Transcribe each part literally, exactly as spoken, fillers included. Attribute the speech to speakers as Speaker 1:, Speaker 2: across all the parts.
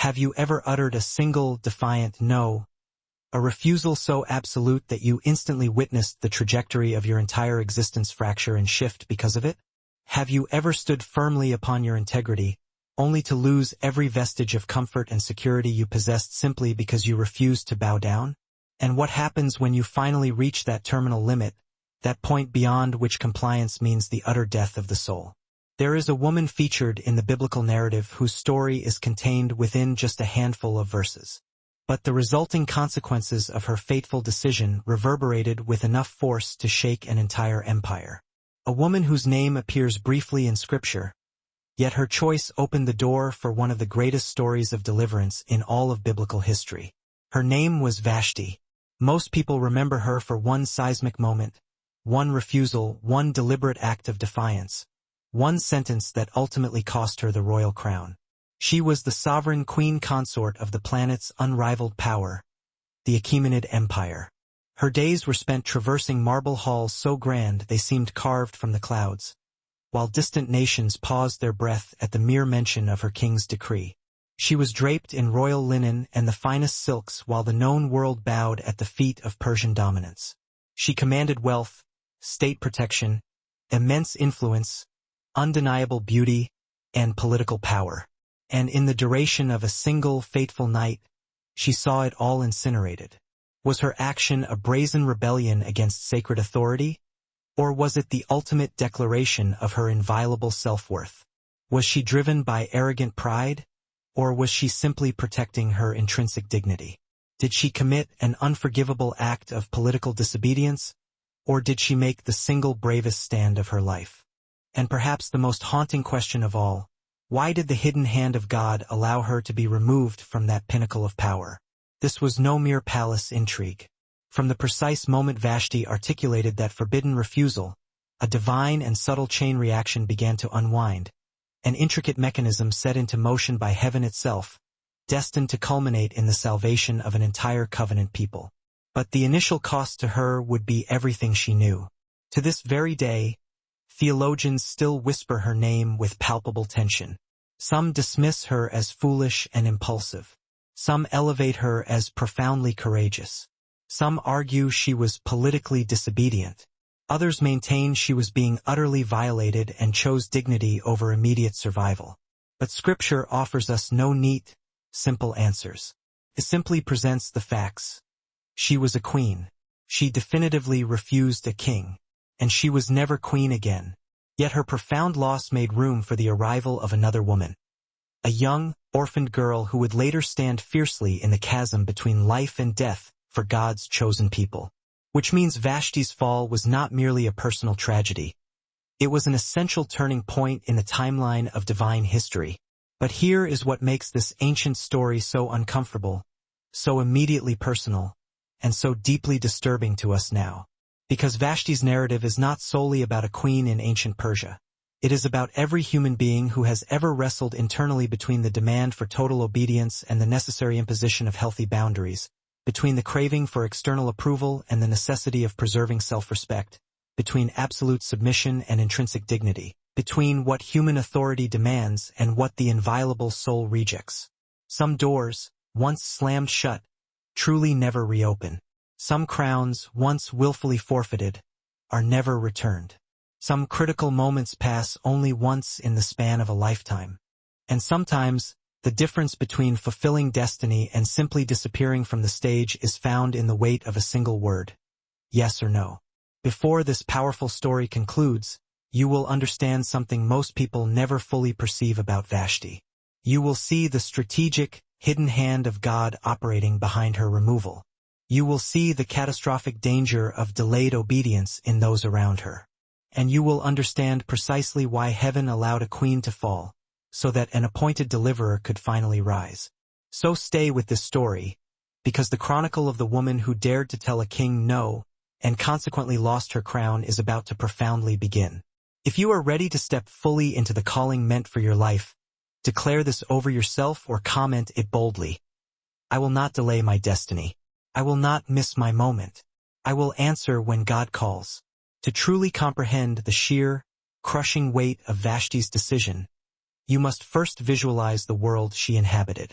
Speaker 1: Have you ever uttered a single, defiant no? A refusal so absolute that you instantly witnessed the trajectory of your entire existence fracture and shift because of it? Have you ever stood firmly upon your integrity, only to lose every vestige of comfort and security you possessed simply because you refused to bow down? And what happens when you finally reach that terminal limit, that point beyond which compliance means the utter death of the soul? There is a woman featured in the biblical narrative whose story is contained within just a handful of verses. But the resulting consequences of her fateful decision reverberated with enough force to shake an entire empire. A woman whose name appears briefly in Scripture, yet her choice opened the door for one of the greatest stories of deliverance in all of biblical history. Her name was Vashti. Most people remember her for one seismic moment, one refusal, one deliberate act of defiance, one sentence that ultimately cost her the royal crown. She was the sovereign queen consort of the planet's unrivaled power, the Achaemenid Empire. Her days were spent traversing marble halls so grand they seemed carved from the clouds, while distant nations paused their breath at the mere mention of her king's decree. She was draped in royal linen and the finest silks while the known world bowed at the feet of Persian dominance. She commanded wealth, state protection, immense influence, undeniable beauty, and political power. And in the duration of a single fateful night, she saw it all incinerated. Was her action a brazen rebellion against sacred authority? Or was it the ultimate declaration of her inviolable self-worth? Was she driven by arrogant pride? Or was she simply protecting her intrinsic dignity? Did she commit an unforgivable act of political disobedience? Or did she make the single bravest stand of her life? And perhaps the most haunting question of all, why did the hidden hand of God allow her to be removed from that pinnacle of power? This was no mere palace intrigue. From the precise moment Vashti articulated that forbidden refusal, a divine and subtle chain reaction began to unwind, an intricate mechanism set into motion by heaven itself, destined to culminate in the salvation of an entire covenant people. But the initial cost to her would be everything she knew. To this very day, theologians still whisper her name with palpable tension. Some dismiss her as foolish and impulsive. Some elevate her as profoundly courageous. Some argue she was politically disobedient. Others maintain she was being utterly violated and chose dignity over immediate survival. But Scripture offers us no neat, simple answers. It simply presents the facts. She was a queen. She definitively refused a king. And she was never queen again. Yet her profound loss made room for the arrival of another woman. A young, orphaned girl who would later stand fiercely in the chasm between life and death for God's chosen people. Which means Vashti's fall was not merely a personal tragedy. It was an essential turning point in the timeline of divine history. But here is what makes this ancient story so uncomfortable, so immediately personal, and so deeply disturbing to us now. Because Vashti's narrative is not solely about a queen in ancient Persia. It is about every human being who has ever wrestled internally between the demand for total obedience and the necessary imposition of healthy boundaries, between the craving for external approval and the necessity of preserving self-respect, between absolute submission and intrinsic dignity, between what human authority demands and what the inviolable soul rejects. Some doors, once slammed shut, truly never reopen. Some crowns, once willfully forfeited, are never returned. Some critical moments pass only once in the span of a lifetime. And sometimes, the difference between fulfilling destiny and simply disappearing from the stage is found in the weight of a single word. Yes or no. Before this powerful story concludes, you will understand something most people never fully perceive about Vashti. You will see the strategic, hidden hand of God operating behind her removal. You will see the catastrophic danger of delayed obedience in those around her. And you will understand precisely why heaven allowed a queen to fall, so that an appointed deliverer could finally rise. So stay with this story, because the chronicle of the woman who dared to tell a king no, and consequently lost her crown is about to profoundly begin. If you are ready to step fully into the calling meant for your life, declare this over yourself or comment it boldly. I will not delay my destiny. I will not miss my moment. I will answer when God calls. To truly comprehend the sheer, crushing weight of Vashti's decision, you must first visualize the world she inhabited.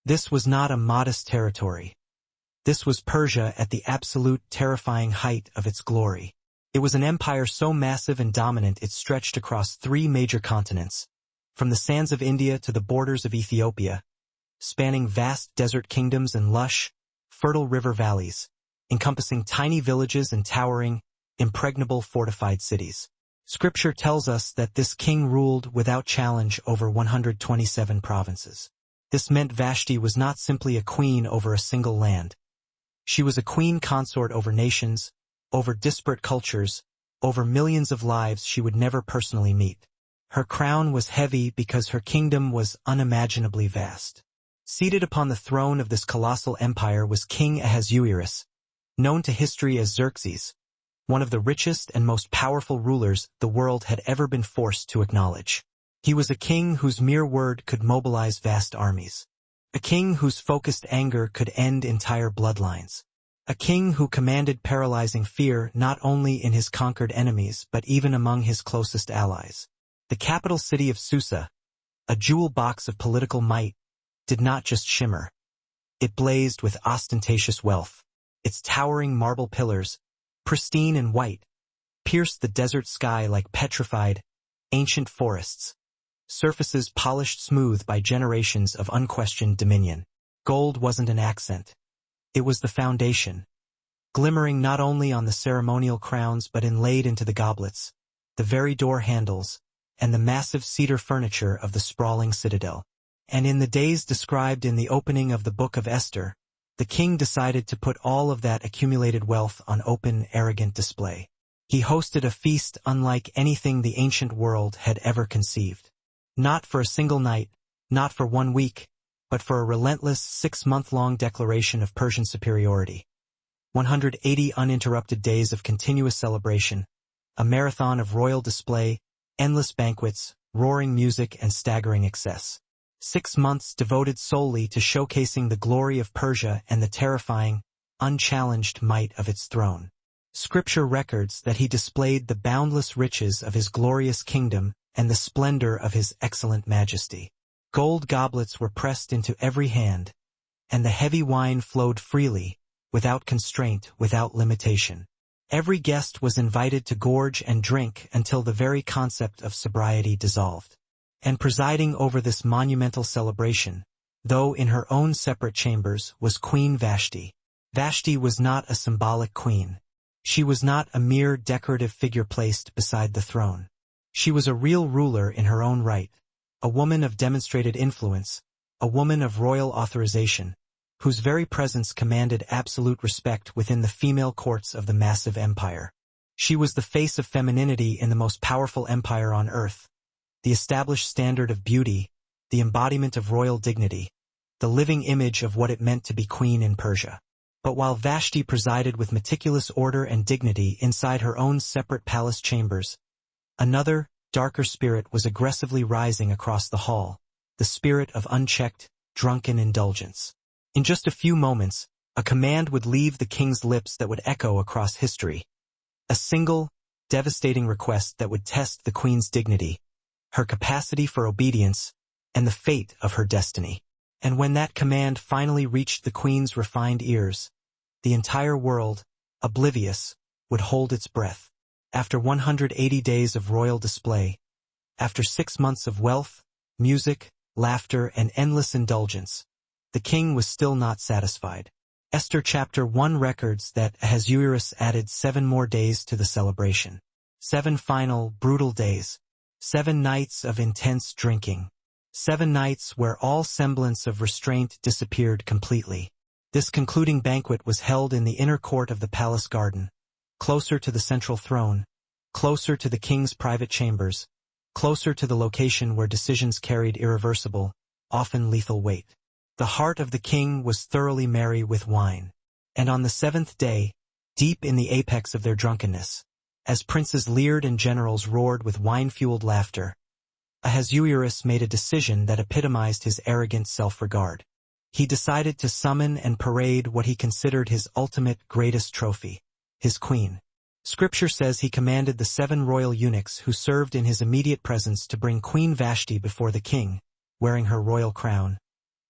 Speaker 1: This was not a modest territory. This was Persia at the absolute terrifying height of its glory. It was an empire so massive and dominant it stretched across three major continents, from the sands of India to the borders of Ethiopia, spanning vast desert kingdoms and lush, fertile river valleys, encompassing tiny villages and towering, impregnable fortified cities. Scripture tells us that this king ruled without challenge over one hundred twenty-seven provinces. This meant Vashti was not simply a queen over a single land. She was a queen consort over nations, over disparate cultures, over millions of lives she would never personally meet. Her crown was heavy because her kingdom was unimaginably vast. Seated upon the throne of this colossal empire was King Ahasuerus, known to history as Xerxes, one of the richest and most powerful rulers the world had ever been forced to acknowledge. He was a king whose mere word could mobilize vast armies. A king whose focused anger could end entire bloodlines. A king who commanded paralyzing fear not only in his conquered enemies but even among his closest allies. The capital city of Susa, a jewel box of political might, did not just shimmer. It blazed with ostentatious wealth. Its towering marble pillars, pristine and white, pierced the desert sky like petrified, ancient forests, surfaces polished smooth by generations of unquestioned dominion. Gold wasn't an accent. It was the foundation, glimmering not only on the ceremonial crowns but inlaid into the goblets, the very door handles, and the massive cedar furniture of the sprawling citadel. And in the days described in the opening of the Book of Esther, the king decided to put all of that accumulated wealth on open, arrogant display. He hosted a feast unlike anything the ancient world had ever conceived. Not for a single night, not for one week, but for a relentless six-month-long declaration of Persian superiority. one hundred eighty uninterrupted days of continuous celebration, a marathon of royal display, endless banquets, roaring music, and staggering excess. Six months devoted solely to showcasing the glory of Persia and the terrifying, unchallenged might of its throne. Scripture records that he displayed the boundless riches of his glorious kingdom and the splendor of his excellent majesty. Gold goblets were pressed into every hand, and the heavy wine flowed freely, without constraint, without limitation. Every guest was invited to gorge and drink until the very concept of sobriety dissolved. And presiding over this monumental celebration, though in her own separate chambers, was Queen Vashti. Vashti was not a symbolic queen. She was not a mere decorative figure placed beside the throne. She was a real ruler in her own right, a woman of demonstrated influence, a woman of royal authorization, whose very presence commanded absolute respect within the female courts of the massive empire. She was the face of femininity in the most powerful empire on earth, the established standard of beauty, the embodiment of royal dignity, the living image of what it meant to be queen in Persia. But while Vashti presided with meticulous order and dignity inside her own separate palace chambers, another, darker spirit was aggressively rising across the hall, the spirit of unchecked, drunken indulgence. In just a few moments, a command would leave the king's lips that would echo across history. A single, devastating request that would test the queen's dignity, her capacity for obedience, and the fate of her destiny. And when that command finally reached the queen's refined ears, the entire world, oblivious, would hold its breath. After one hundred eighty days of royal display, after six months of wealth, music, laughter, and endless indulgence, the king was still not satisfied. Esther chapter one records that Ahasuerus added seven more days to the celebration. Seven final, brutal days. Seven nights of intense drinking. Seven nights where all semblance of restraint disappeared completely. This concluding banquet was held in the inner court of the palace garden, closer to the central throne, closer to the king's private chambers, closer to the location where decisions carried irreversible, often lethal weight. The heart of the king was thoroughly merry with wine. And on the seventh day, deep in the apex of their drunkenness, as princes leered and generals roared with wine-fueled laughter, Ahasuerus made a decision that epitomized his arrogant self-regard. He decided to summon and parade what he considered his ultimate greatest trophy, his queen. Scripture says he commanded the seven royal eunuchs who served in his immediate presence to bring Queen Vashti before the king, wearing her royal crown,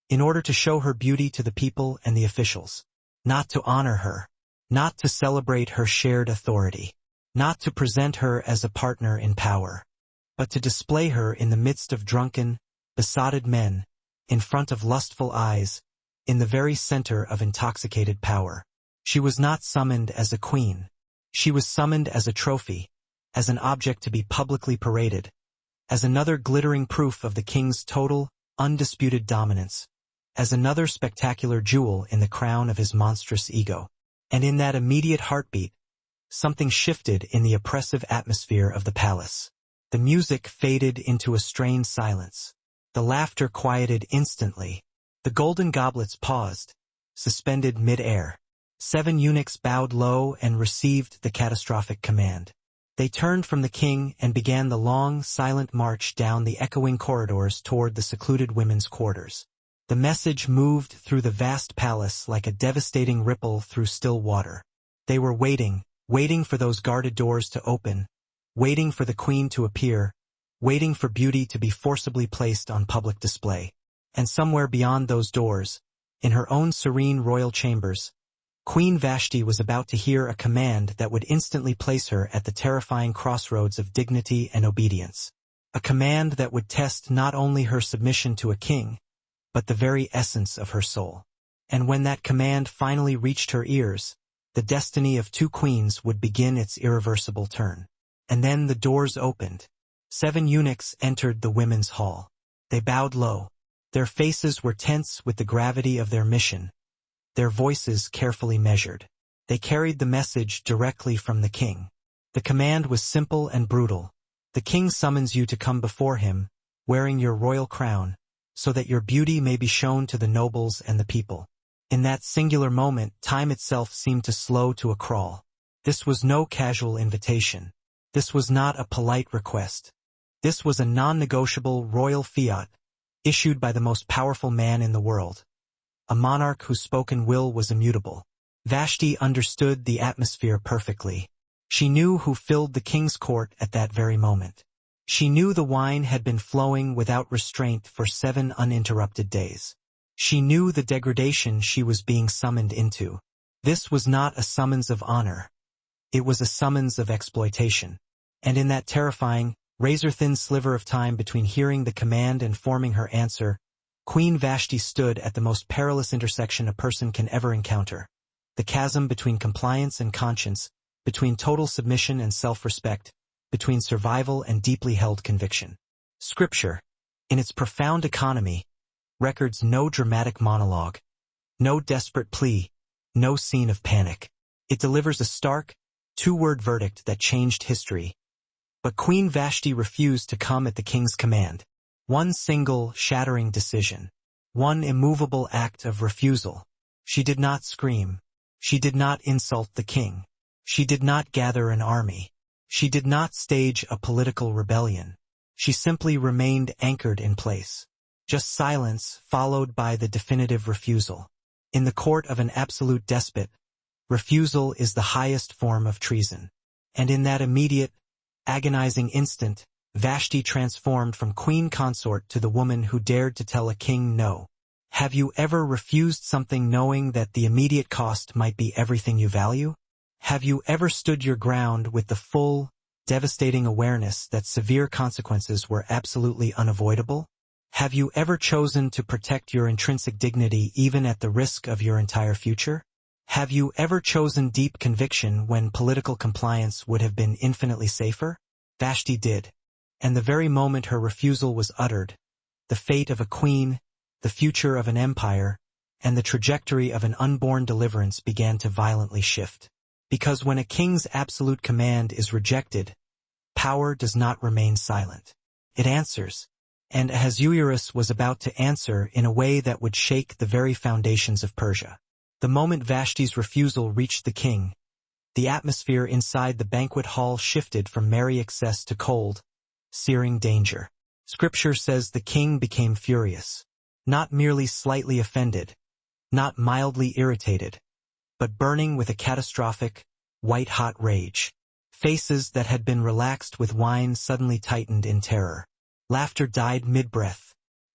Speaker 1: in order to show her beauty to the people and the officials, not to honor her, not to celebrate her shared authority, not to present her as a partner in power, but to display her in the midst of drunken, besotted men, in front of lustful eyes, in the very center of intoxicated power. She was not summoned as a queen. She was summoned as a trophy, as an object to be publicly paraded, as another glittering proof of the king's total, undisputed dominance, as another spectacular jewel in the crown of his monstrous ego. And in that immediate heartbeat, something shifted in the oppressive atmosphere of the palace. The music faded into a strained silence. The laughter quieted instantly. The golden goblets paused, suspended mid-air. Seven eunuchs bowed low and received the catastrophic command. They turned from the king and began the long, silent march down the echoing corridors toward the secluded women's quarters. The message moved through the vast palace like a devastating ripple through still water. They were waiting, waiting for those guarded doors to open, waiting for the queen to appear, waiting for beauty to be forcibly placed on public display. And somewhere beyond those doors, in her own serene royal chambers, Queen Vashti was about to hear a command that would instantly place her at the terrifying crossroads of dignity and obedience. A command that would test not only her submission to a king, but the very essence of her soul. And when that command finally reached her ears, the destiny of two queens would begin its irreversible turn. And then the doors opened. Seven eunuchs entered the women's hall. They bowed low. Their faces were tense with the gravity of their mission, their voices carefully measured. They carried the message directly from the king. The command was simple and brutal. The king summons you to come before him, wearing your royal crown, so that your beauty may be shown to the nobles and the people. In that singular moment, time itself seemed to slow to a crawl. This was no casual invitation. This was not a polite request. This was a non-negotiable royal fiat, issued by the most powerful man in the world, a monarch whose spoken will was immutable. Vashti understood the atmosphere perfectly. She knew who filled the king's court at that very moment. She knew the wine had been flowing without restraint for seven uninterrupted days. She knew the degradation she was being summoned into. This was not a summons of honor. It was a summons of exploitation. And in that terrifying, razor-thin sliver of time between hearing the command and forming her answer, Queen Vashti stood at the most perilous intersection a person can ever encounter. The chasm between compliance and conscience, between total submission and self-respect, between survival and deeply held conviction. Scripture, in its profound economy, records no dramatic monologue, no desperate plea, no scene of panic. It delivers a stark, two-word verdict that changed history. But Queen Vashti refused to come at the king's command. One single, shattering decision. One immovable act of refusal. She did not scream. She did not insult the king. She did not gather an army. She did not stage a political rebellion. She simply remained anchored in place. Just silence followed by the definitive refusal. In the court of an absolute despot, refusal is the highest form of treason. And in that immediate, agonizing instant, Vashti transformed from queen consort to the woman who dared to tell a king no. Have you ever refused something knowing that the immediate cost might be everything you value? Have you ever stood your ground with the full, devastating awareness that severe consequences were absolutely unavoidable? Have you ever chosen to protect your intrinsic dignity even at the risk of your entire future? Have you ever chosen deep conviction when political compliance would have been infinitely safer? Vashti did. And the very moment her refusal was uttered, the fate of a queen, the future of an empire, and the trajectory of an unborn deliverance began to violently shift. Because when a king's absolute command is rejected, power does not remain silent. It answers. And Ahasuerus was about to answer in a way that would shake the very foundations of Persia. The moment Vashti's refusal reached the king, the atmosphere inside the banquet hall shifted from merry excess to cold, searing danger. Scripture says the king became furious, not merely slightly offended, not mildly irritated, but burning with a catastrophic, white-hot rage. Faces that had been relaxed with wine suddenly tightened in terror. Laughter died mid-breath.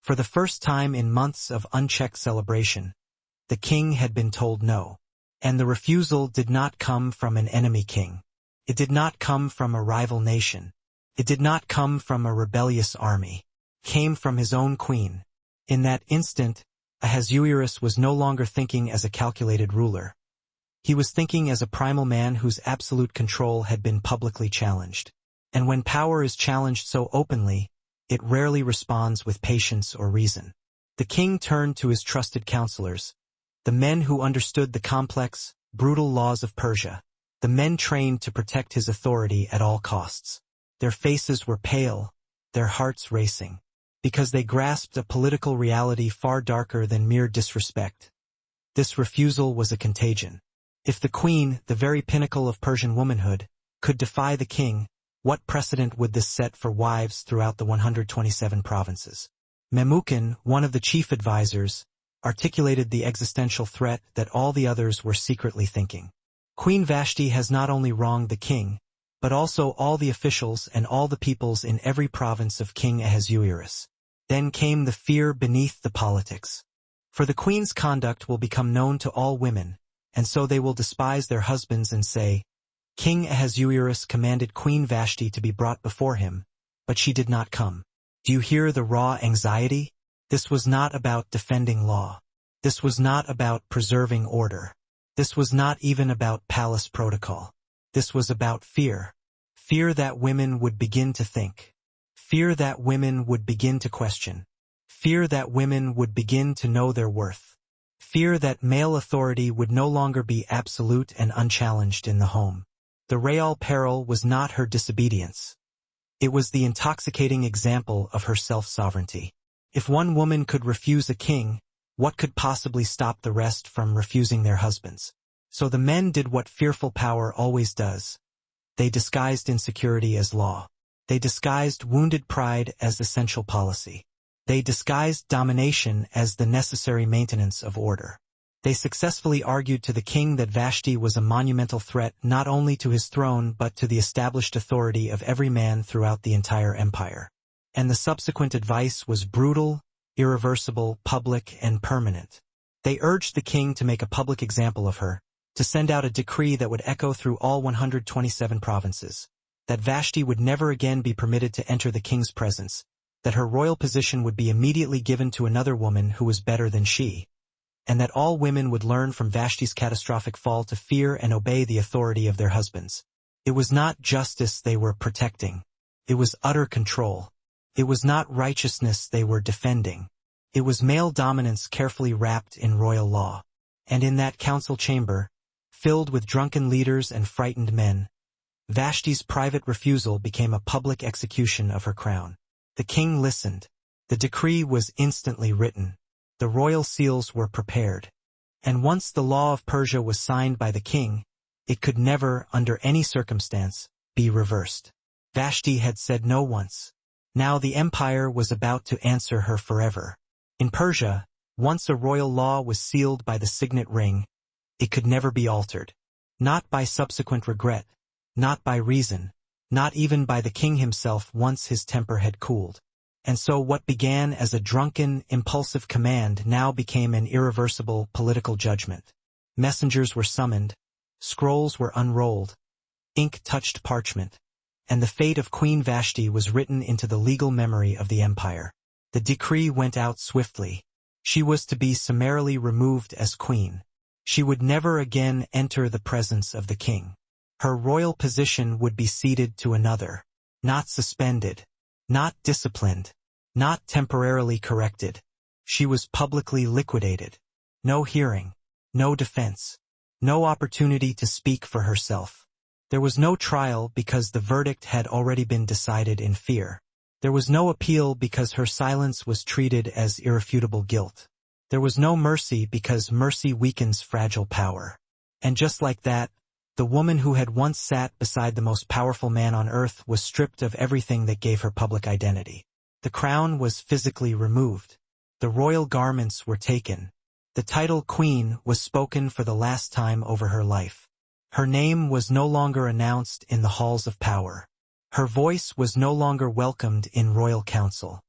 Speaker 1: For the first time in months of unchecked celebration, the king had been told no. And the refusal did not come from an enemy king. It did not come from a rival nation. It did not come from a rebellious army. It came from his own queen. In that instant, Ahasuerus was no longer thinking as a calculated ruler. He was thinking as a primal man whose absolute control had been publicly challenged. And when power is challenged so openly, it rarely responds with patience or reason. The king turned to his trusted counselors, the men who understood the complex, brutal laws of Persia, the men trained to protect his authority at all costs. Their faces were pale, their hearts racing, because they grasped a political reality far darker than mere disrespect. This refusal was a contagion. If the queen, the very pinnacle of Persian womanhood, could defy the king, what precedent would this set for wives throughout the one hundred twenty-seven provinces? Memucan, one of the chief advisors, articulated the existential threat that all the others were secretly thinking. Queen Vashti has not only wronged the king, but also all the officials and all the peoples in every province of King Ahasuerus. Then came the fear beneath the politics. For the queen's conduct will become known to all women, and so they will despise their husbands and say, King Ahasuerus commanded Queen Vashti to be brought before him, but she did not come. Do you hear the raw anxiety? This was not about defending law. This was not about preserving order. This was not even about palace protocol. This was about fear. Fear that women would begin to think. Fear that women would begin to question. Fear that women would begin to know their worth. Fear that male authority would no longer be absolute and unchallenged in the home. The real peril was not her disobedience. It was the intoxicating example of her self-sovereignty. If one woman could refuse a king, what could possibly stop the rest from refusing their husbands? So the men did what fearful power always does. They disguised insecurity as law. They disguised wounded pride as essential policy. They disguised domination as the necessary maintenance of order. They successfully argued to the king that Vashti was a monumental threat not only to his throne but to the established authority of every man throughout the entire empire. And the subsequent advice was brutal, irreversible, public, and permanent. They urged the king to make a public example of her, to send out a decree that would echo through all one hundred twenty-seven provinces, that Vashti would never again be permitted to enter the king's presence, that her royal position would be immediately given to another woman who was better than she, and that all women would learn from Vashti's catastrophic fall to fear and obey the authority of their husbands. It was not justice they were protecting. It was utter control. It was not righteousness they were defending. It was male dominance carefully wrapped in royal law. And in that council chamber, filled with drunken leaders and frightened men, Vashti's private refusal became a public execution of her crown. The king listened. The decree was instantly written. The royal seals were prepared. And once the law of Persia was signed by the king, it could never, under any circumstance, be reversed. Vashti had said no once. Now the empire was about to answer her forever. In Persia, once a royal law was sealed by the signet ring, it could never be altered. Not by subsequent regret, not by reason, not even by the king himself once his temper had cooled. And so what began as a drunken, impulsive command now became an irreversible political judgment. Messengers were summoned, scrolls were unrolled, ink touched parchment, and the fate of Queen Vashti was written into the legal memory of the empire. The decree went out swiftly. She was to be summarily removed as queen. She would never again enter the presence of the king. Her royal position would be ceded to another, not suspended, not disciplined, not temporarily corrected. She was publicly liquidated. No hearing, no defense, no opportunity to speak for herself. There was no trial because the verdict had already been decided in fear. There was no appeal because her silence was treated as irrefutable guilt. There was no mercy because mercy weakens fragile power. And just like that, the woman who had once sat beside the most powerful man on earth was stripped of everything that gave her public identity. The crown was physically removed. The royal garments were taken. The title queen was spoken for the last time over her life. Her name was no longer announced in the halls of power. Her voice was no longer welcomed in royal council.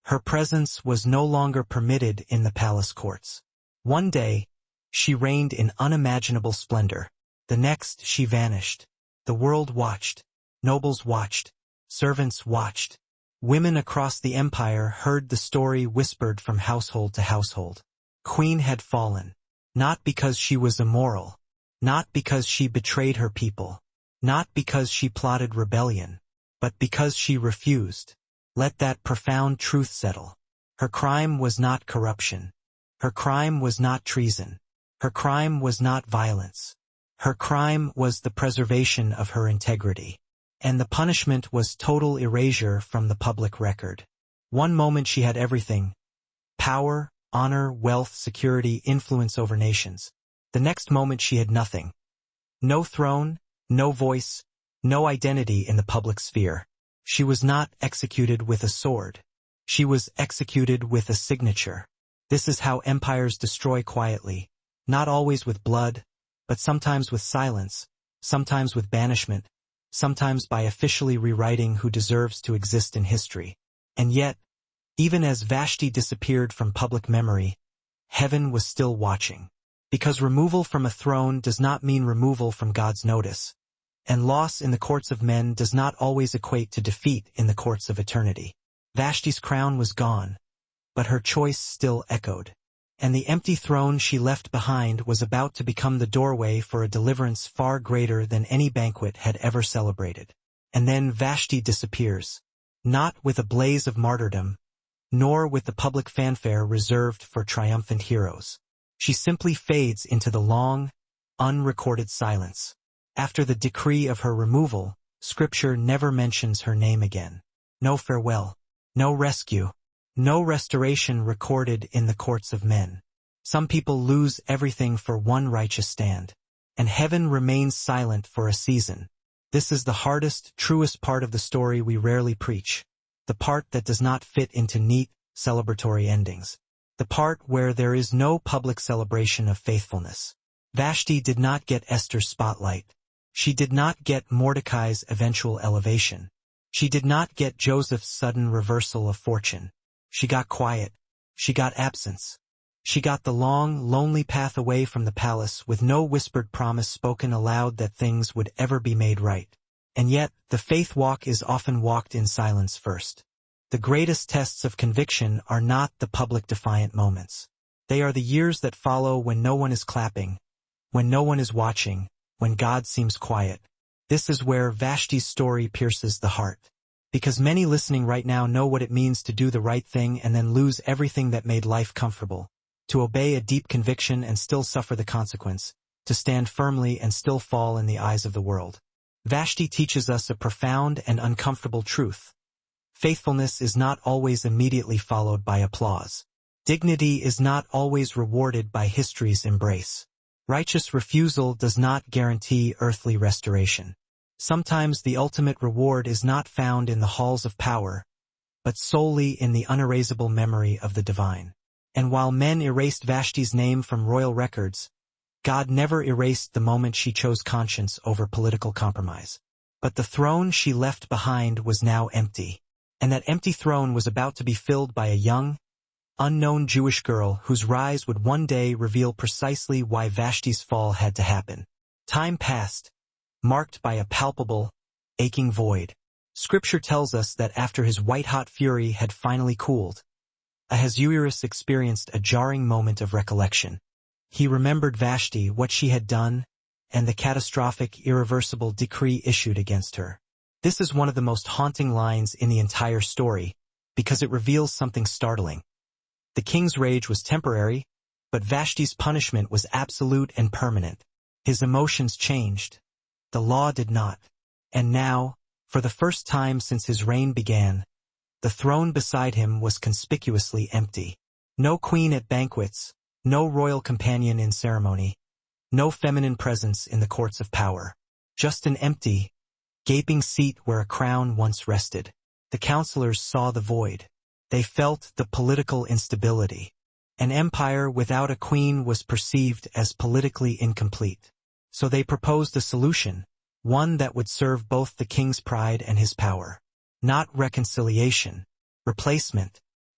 Speaker 1: Her presence was no longer permitted in the palace courts. One day, she reigned in unimaginable splendor. The next, she vanished. The world watched. Nobles watched. Servants watched. Women across the empire heard the story whispered from household to household. Queen had fallen. Not because she was immoral. Not because she betrayed her people. Not because she plotted rebellion. But because she refused. Let that profound truth settle. Her crime was not corruption. Her crime was not treason. Her crime was not violence. Her crime was the preservation of her integrity. And the punishment was total erasure from the public record. One moment she had everything: power, honor, wealth, security, influence over nations. The next moment she had nothing. No throne, no voice, no identity in the public sphere. She was not executed with a sword. She was executed with a signature. This is how empires destroy quietly, not always with blood, but sometimes with silence, sometimes with banishment, sometimes by officially rewriting who deserves to exist in history. And yet, even as Vashti disappeared from public memory, heaven was still watching. Because removal from a throne does not mean removal from God's notice, and loss in the courts of men does not always equate to defeat in the courts of eternity. Vashti's crown was gone, but her choice still echoed. And the empty throne she left behind was about to become the doorway for a deliverance far greater than any banquet had ever celebrated. And then Vashti disappears, not with a blaze of martyrdom, nor with the public fanfare reserved for triumphant heroes. She simply fades into the long, unrecorded silence. After the decree of her removal, Scripture never mentions her name again. No farewell, no rescue, no restoration recorded in the courts of men. Some people lose everything for one righteous stand, and heaven remains silent for a season. This is the hardest, truest part of the story we rarely preach, the part that does not fit into neat, celebratory endings, the part where there is no public celebration of faithfulness. Vashti did not get Esther's spotlight. She did not get Mordecai's eventual elevation. She did not get Joseph's sudden reversal of fortune. She got quiet. She got absence. She got the long, lonely path away from the palace with no whispered promise spoken aloud that things would ever be made right. And yet, the faith walk is often walked in silence first. The greatest tests of conviction are not the public defiant moments. They are the years that follow when no one is clapping, when no one is watching, when God seems quiet. This is where Vashti's story pierces the heart. Because many listening right now know what it means to do the right thing and then lose everything that made life comfortable, to obey a deep conviction and still suffer the consequence, to stand firmly and still fall in the eyes of the world. Vashti teaches us a profound and uncomfortable truth. Faithfulness is not always immediately followed by applause. Dignity is not always rewarded by history's embrace. Righteous refusal does not guarantee earthly restoration. Sometimes the ultimate reward is not found in the halls of power, but solely in the unerasable memory of the divine. And while men erased Vashti's name from royal records, God never erased the moment she chose conscience over political compromise. But the throne she left behind was now empty, and that empty throne was about to be filled by a young, unknown Jewish girl whose rise would one day reveal precisely why Vashti's fall had to happen. Time passed, marked by a palpable, aching void. Scripture tells us that after his white-hot fury had finally cooled, Ahasuerus experienced a jarring moment of recollection. He remembered Vashti, what she had done, and the catastrophic, irreversible decree issued against her. This is one of the most haunting lines in the entire story, because it reveals something startling. The king's rage was temporary, but Vashti's punishment was absolute and permanent. His emotions changed. The law did not. And now, for the first time since his reign began, the throne beside him was conspicuously empty. No queen at banquets, no royal companion in ceremony, no feminine presence in the courts of power. Just an empty, gaping seat where a crown once rested. The counselors saw the void. They felt the political instability. An empire without a queen was perceived as politically incomplete. So they proposed a solution, one that would serve both the king's pride and his power. Not reconciliation, replacement.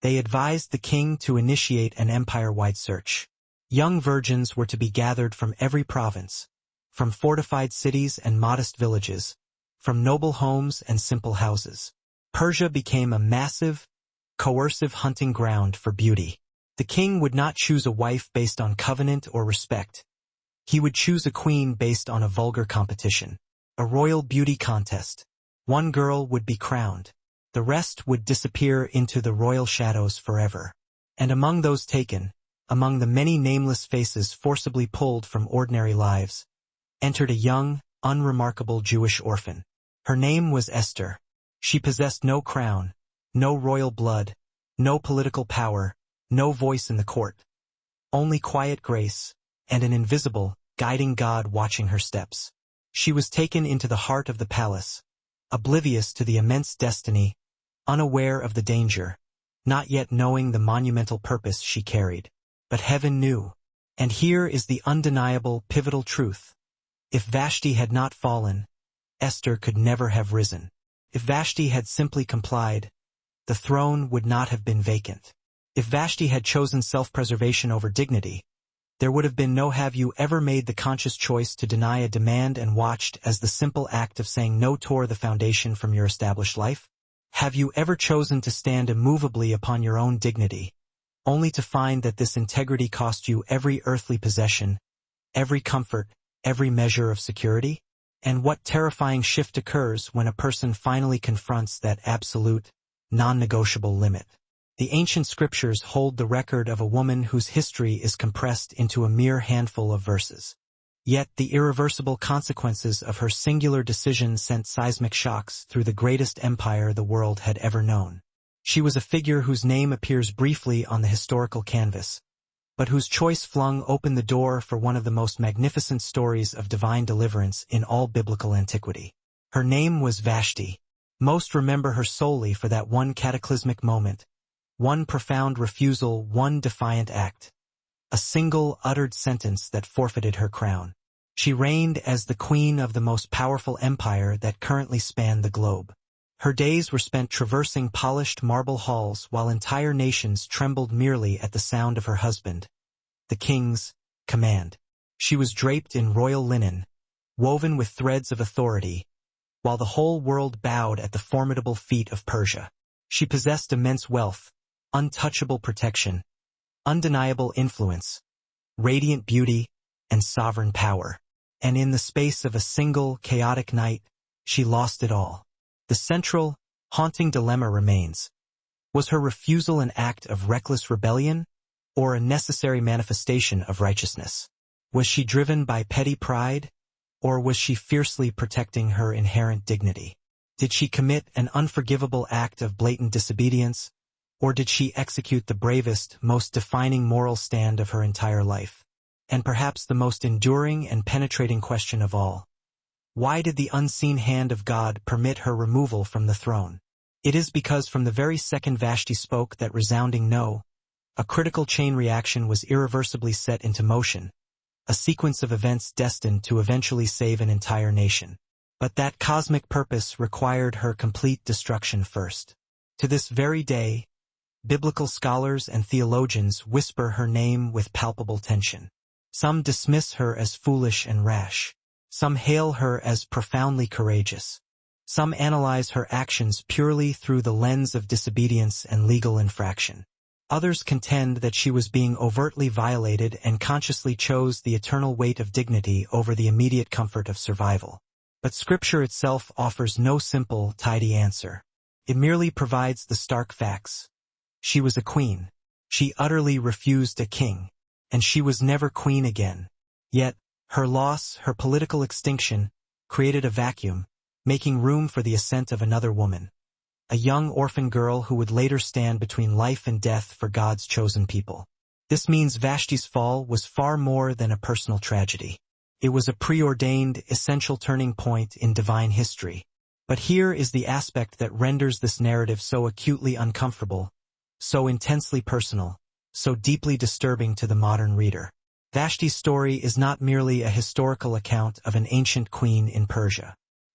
Speaker 1: They advised the king to initiate an empire-wide search. Young virgins were to be gathered from every province, from fortified cities and modest villages, from noble homes and simple houses. Persia became a massive, coercive hunting ground for beauty. The king would not choose a wife based on covenant or respect. He would choose a queen based on a vulgar competition, a royal beauty contest. One girl would be crowned. The rest would disappear into the royal shadows forever. And among those taken, among the many nameless faces forcibly pulled from ordinary lives, entered a young, unremarkable Jewish orphan. Her name was Esther. She possessed no crown, no royal blood, no political power, no voice in the court. Only quiet grace, and an invisible, guiding God watching her steps. She was taken into the heart of the palace, oblivious to the immense destiny, unaware of the danger, not yet knowing the monumental purpose she carried. But heaven knew. And here is the undeniable, pivotal truth. If Vashti had not fallen, Esther could never have risen. If Vashti had simply complied, the throne would not have been vacant. If Vashti had chosen self-preservation over dignity, there would have been no have you ever made the conscious choice to deny a demand and watched as the simple act of saying no tore the foundation from your established life? Have you ever chosen to stand immovably upon your own dignity, only to find that this integrity cost you every earthly possession, every comfort, every measure of security? And what terrifying shift occurs when a person finally confronts that absolute, non-negotiable limit? The ancient scriptures hold the record of a woman whose history is compressed into a mere handful of verses. Yet the irreversible consequences of her singular decision sent seismic shocks through the greatest empire the world had ever known. She was a figure whose name appears briefly on the historical canvas, but whose choice flung open the door for one of the most magnificent stories of divine deliverance in all biblical antiquity. Her name was Vashti. Most remember her solely for that one cataclysmic moment, one profound refusal, one defiant act. A single uttered sentence that forfeited her crown. She reigned as the queen of the most powerful empire that currently spanned the globe. Her days were spent traversing polished marble halls while entire nations trembled merely at the sound of her husband, the king's, command. She was draped in royal linen, woven with threads of authority, while the whole world bowed at the formidable feet of Persia. She possessed immense wealth, untouchable protection, undeniable influence, radiant beauty, and sovereign power. And in the space of a single, chaotic night, she lost it all. The central, haunting dilemma remains. Was her refusal an act of reckless rebellion, or a necessary manifestation of righteousness? Was she driven by petty pride, or was she fiercely protecting her inherent dignity? Did she commit an unforgivable act of blatant disobedience, or did she execute the bravest, most defining moral stand of her entire life? And perhaps the most enduring and penetrating question of all. Why did the unseen hand of God permit her removal from the throne? It is because from the very second Vashti spoke that resounding no, a critical chain reaction was irreversibly set into motion, a sequence of events destined to eventually save an entire nation. But that cosmic purpose required her complete destruction first. To this very day, biblical scholars and theologians whisper her name with palpable tension. Some dismiss her as foolish and rash. Some hail her as profoundly courageous. Some analyze her actions purely through the lens of disobedience and legal infraction. Others contend that she was being overtly violated and consciously chose the eternal weight of dignity over the immediate comfort of survival. But Scripture itself offers no simple, tidy answer. It merely provides the stark facts. She was a queen. She utterly refused a king. And she was never queen again. Yet, her loss, her political extinction, created a vacuum, making room for the ascent of another woman. A young orphan girl who would later stand between life and death for God's chosen people. This means Vashti's fall was far more than a personal tragedy. It was a preordained, essential turning point in divine history. But here is the aspect that renders this narrative so acutely uncomfortable, so intensely personal, so deeply disturbing to the modern reader. Vashti's story is not merely a historical account of an ancient queen in Persia.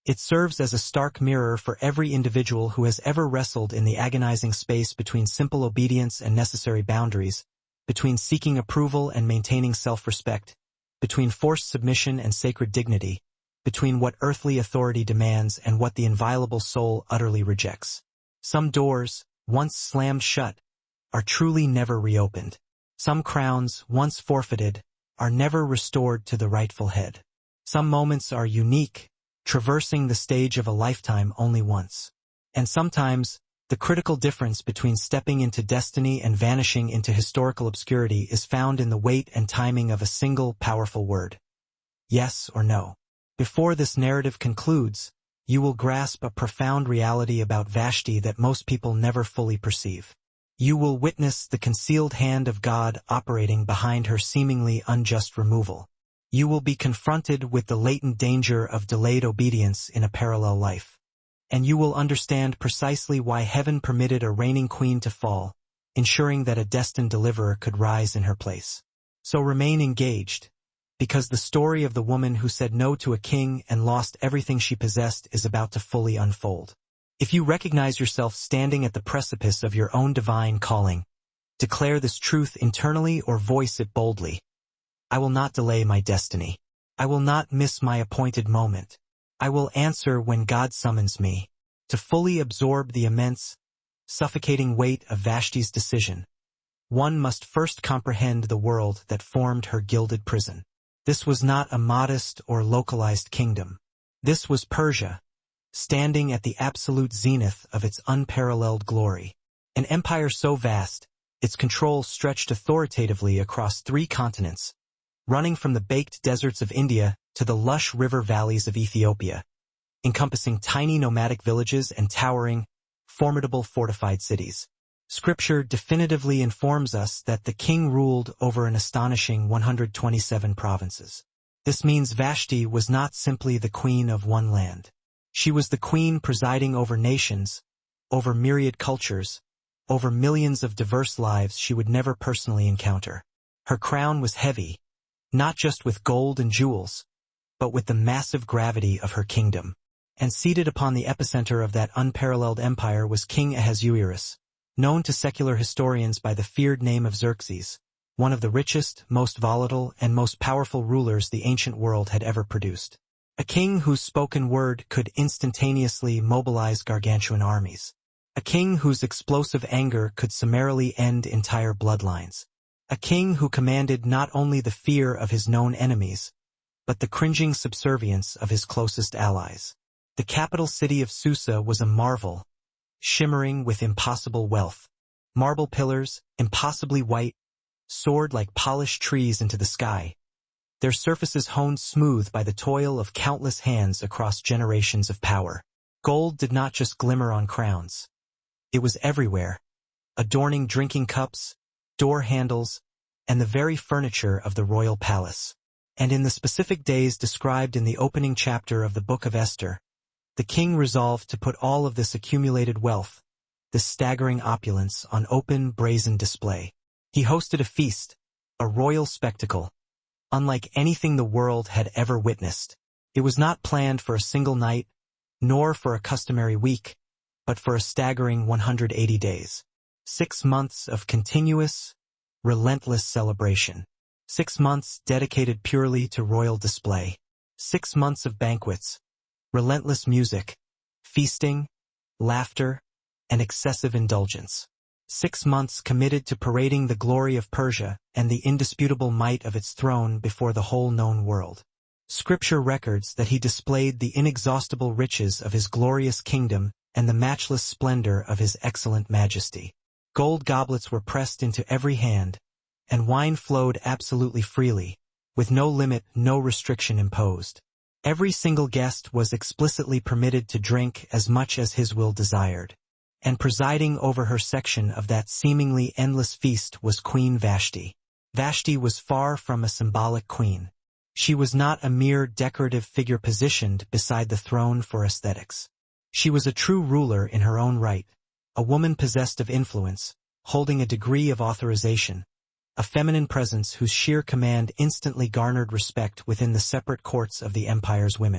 Speaker 1: It serves as a stark mirror for every individual who has ever wrestled in the agonizing space between simple obedience and necessary boundaries, between seeking approval and maintaining self-respect, between forced submission and sacred dignity, between what earthly authority demands and what the inviolable soul utterly rejects. Some doors, once slammed shut, are truly never reopened. Some crowns, once forfeited, are never restored to the rightful head. Some moments are unique, traversing the stage of a lifetime only once. And sometimes, the critical difference between stepping into destiny and vanishing into historical obscurity is found in the weight and timing of a single powerful word. Yes or no. Before this narrative concludes, you will grasp a profound reality about Vashti that most people never fully perceive. You will witness the concealed hand of God operating behind her seemingly unjust removal. You will be confronted with the latent danger of delayed obedience in a parallel life. And you will understand precisely why heaven permitted a reigning queen to fall, ensuring that a destined deliverer could rise in her place. So remain engaged, because the story of the woman who said no to a king and lost everything she possessed is about to fully unfold. If you recognize yourself standing at the precipice of your own divine calling, declare this truth internally or voice it boldly. I will not delay my destiny. I will not miss my appointed moment. I will answer when God summons me. To fully absorb the immense, suffocating weight of Vashti's decision, one must first comprehend the world that formed her gilded prison. This was not a modest or localized kingdom. This was Persia, standing at the absolute zenith of its unparalleled glory. An empire so vast, its control stretched authoritatively across three continents, running from the baked deserts of India to the lush river valleys of Ethiopia, encompassing tiny nomadic villages and towering, formidable fortified cities. Scripture definitively informs us that the king ruled over an astonishing one hundred twenty-seven provinces. This means Vashti was not simply the queen of one land. She was the queen presiding over nations, over myriad cultures, over millions of diverse lives she would never personally encounter. Her crown was heavy, not just with gold and jewels, but with the massive gravity of her kingdom. And seated upon the epicenter of that unparalleled empire was King Ahasuerus, known to secular historians by the feared name of Xerxes, one of the richest, most volatile, and most powerful rulers the ancient world had ever produced. A king whose spoken word could instantaneously mobilize gargantuan armies. A king whose explosive anger could summarily end entire bloodlines. A king who commanded not only the fear of his known enemies, but the cringing subservience of his closest allies. The capital city of Susa was a marvel, shimmering with impossible wealth. Marble pillars, impossibly white, soared like polished trees into the sky, their surfaces honed smooth by the toil of countless hands across generations of power. Gold did not just glimmer on crowns. It was everywhere, adorning drinking cups, door handles, and the very furniture of the royal palace. And in the specific days described in the opening chapter of the Book of Esther, the king resolved to put all of this accumulated wealth, this staggering opulence, on open, brazen display. He hosted a feast, a royal spectacle, unlike anything the world had ever witnessed. It was not planned for a single night, nor for a customary week, but for a staggering one hundred eighty days. Six months of continuous, relentless celebration. Six months dedicated purely to royal display. Six months of banquets, relentless music, feasting, laughter, and excessive indulgence. Six months committed to parading the glory of Persia and the indisputable might of its throne before the whole known world. Scripture records that he displayed the inexhaustible riches of his glorious kingdom and the matchless splendor of his excellent majesty. Gold goblets were pressed into every hand, and wine flowed absolutely freely, with no limit, no restriction imposed. Every single guest was explicitly permitted to drink as much as his will desired. And presiding over her section of that seemingly endless feast was Queen Vashti. Vashti was far from a symbolic queen. She was not a mere decorative figure positioned beside the throne for aesthetics. She was a true ruler in her own right, a woman possessed of influence, holding a degree of authorization, a feminine presence whose sheer command instantly garnered respect within the separate courts of the empire's women.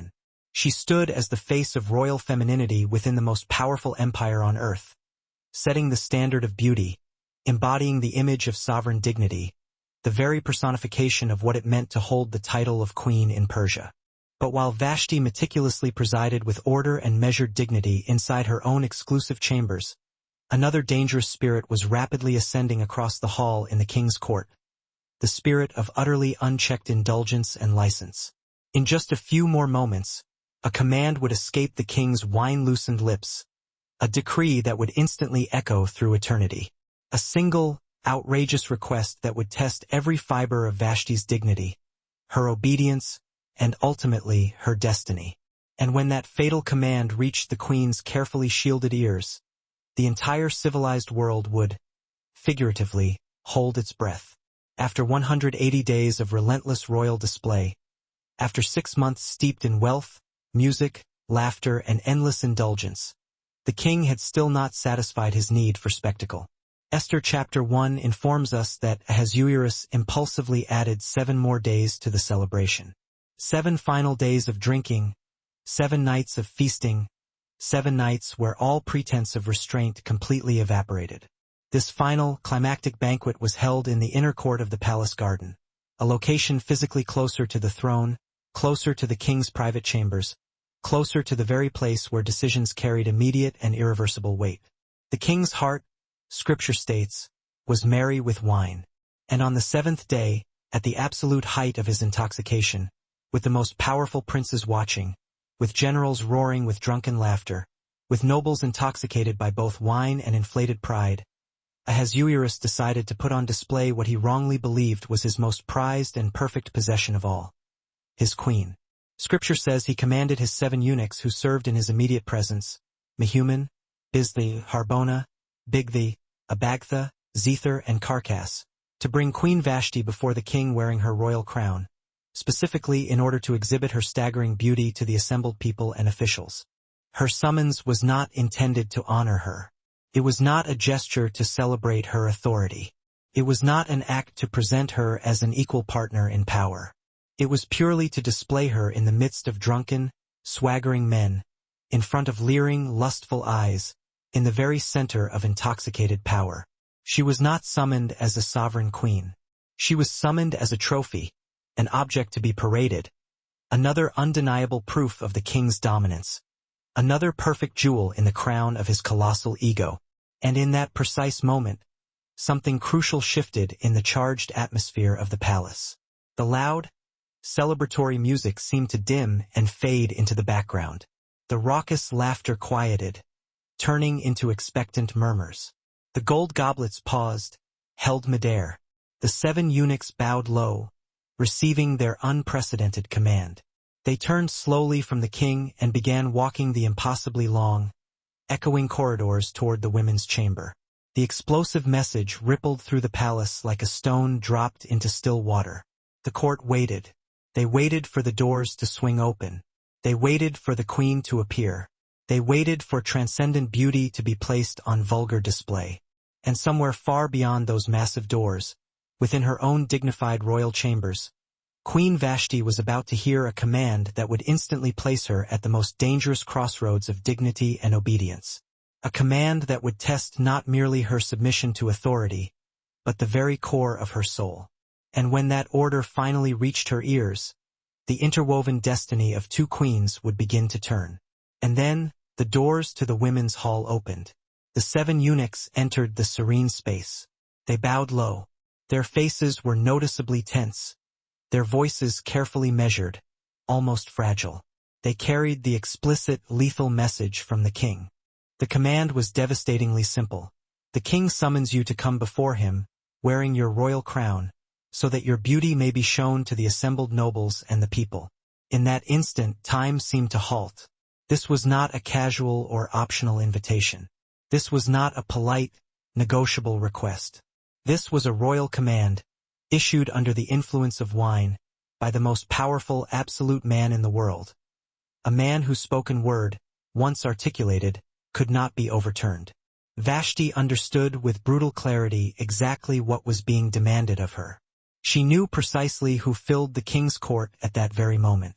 Speaker 1: She stood as the face of royal femininity within the most powerful empire on earth, setting the standard of beauty, embodying the image of sovereign dignity, the very personification of what it meant to hold the title of queen in Persia. But while Vashti meticulously presided with order and measured dignity inside her own exclusive chambers, another dangerous spirit was rapidly ascending across the hall in the king's court, the spirit of utterly unchecked indulgence and license. In just a few more moments, a command would escape the king's wine-loosened lips, a decree that would instantly echo through eternity. A single, outrageous request that would test every fiber of Vashti's dignity, her obedience, and ultimately her destiny. And when that fatal command reached the queen's carefully shielded ears, the entire civilized world would, figuratively, hold its breath. After one hundred eighty days of relentless royal display, after six months steeped in wealth, music, laughter, and endless indulgence, the king had still not satisfied his need for spectacle. Esther chapter one informs us that Ahasuerus impulsively added seven more days to the celebration. Seven final days of drinking, seven nights of feasting, seven nights where all pretense of restraint completely evaporated. This final, climactic banquet was held in the inner court of the palace garden, a location physically closer to the throne, closer to the king's private chambers, closer to the very place where decisions carried immediate and irreversible weight. The king's heart, Scripture states, was merry with wine, and on the seventh day, at the absolute height of his intoxication, with the most powerful princes watching, with generals roaring with drunken laughter, with nobles intoxicated by both wine and inflated pride, Ahasuerus decided to put on display what he wrongly believed was his most prized and perfect possession of all, his queen. Scripture says he commanded his seven eunuchs who served in his immediate presence, Mehuman, Biztha, Harbona, Bigtha, Abagtha, Zethar, and Carcass, to bring Queen Vashti before the king wearing her royal crown, specifically in order to exhibit her staggering beauty to the assembled people and officials. Her summons was not intended to honor her. It was not a gesture to celebrate her authority. It was not an act to present her as an equal partner in power. It was purely to display her in the midst of drunken, swaggering men, in front of leering, lustful eyes, in the very center of intoxicated power. She was not summoned as a sovereign queen. She was summoned as a trophy, an object to be paraded, another undeniable proof of the king's dominance, another perfect jewel in the crown of his colossal ego. And in that precise moment, something crucial shifted in the charged atmosphere of the palace. The loud, celebratory music seemed to dim and fade into the background. The raucous laughter quieted, turning into expectant murmurs. The gold goblets paused, held midair. The seven eunuchs bowed low, receiving their unprecedented command. They turned slowly from the king and began walking the impossibly long, echoing corridors toward the women's chamber. The explosive message rippled through the palace like a stone dropped into still water. The court waited. They waited for the doors to swing open. They waited for the queen to appear. They waited for transcendent beauty to be placed on vulgar display. And somewhere far beyond those massive doors, within her own dignified royal chambers, Queen Vashti was about to hear a command that would instantly place her at the most dangerous crossroads of dignity and obedience. A command that would test not merely her submission to authority, but the very core of her soul. And when that order finally reached her ears, the interwoven destiny of two queens would begin to turn. And then, the doors to the women's hall opened. The seven eunuchs entered the serene space. They bowed low. Their faces were noticeably tense, their voices carefully measured, almost fragile. They carried the explicit, lethal message from the king. The command was devastatingly simple. The king summons you to come before him, wearing your royal crown, so that your beauty may be shown to the assembled nobles and the people. In that instant, time seemed to halt. This was not a casual or optional invitation. This was not a polite, negotiable request. This was a royal command, issued under the influence of wine, by the most powerful absolute man in the world. A man whose spoken word, once articulated, could not be overturned. Vashti understood with brutal clarity exactly what was being demanded of her. She knew precisely who filled the king's court at that very moment.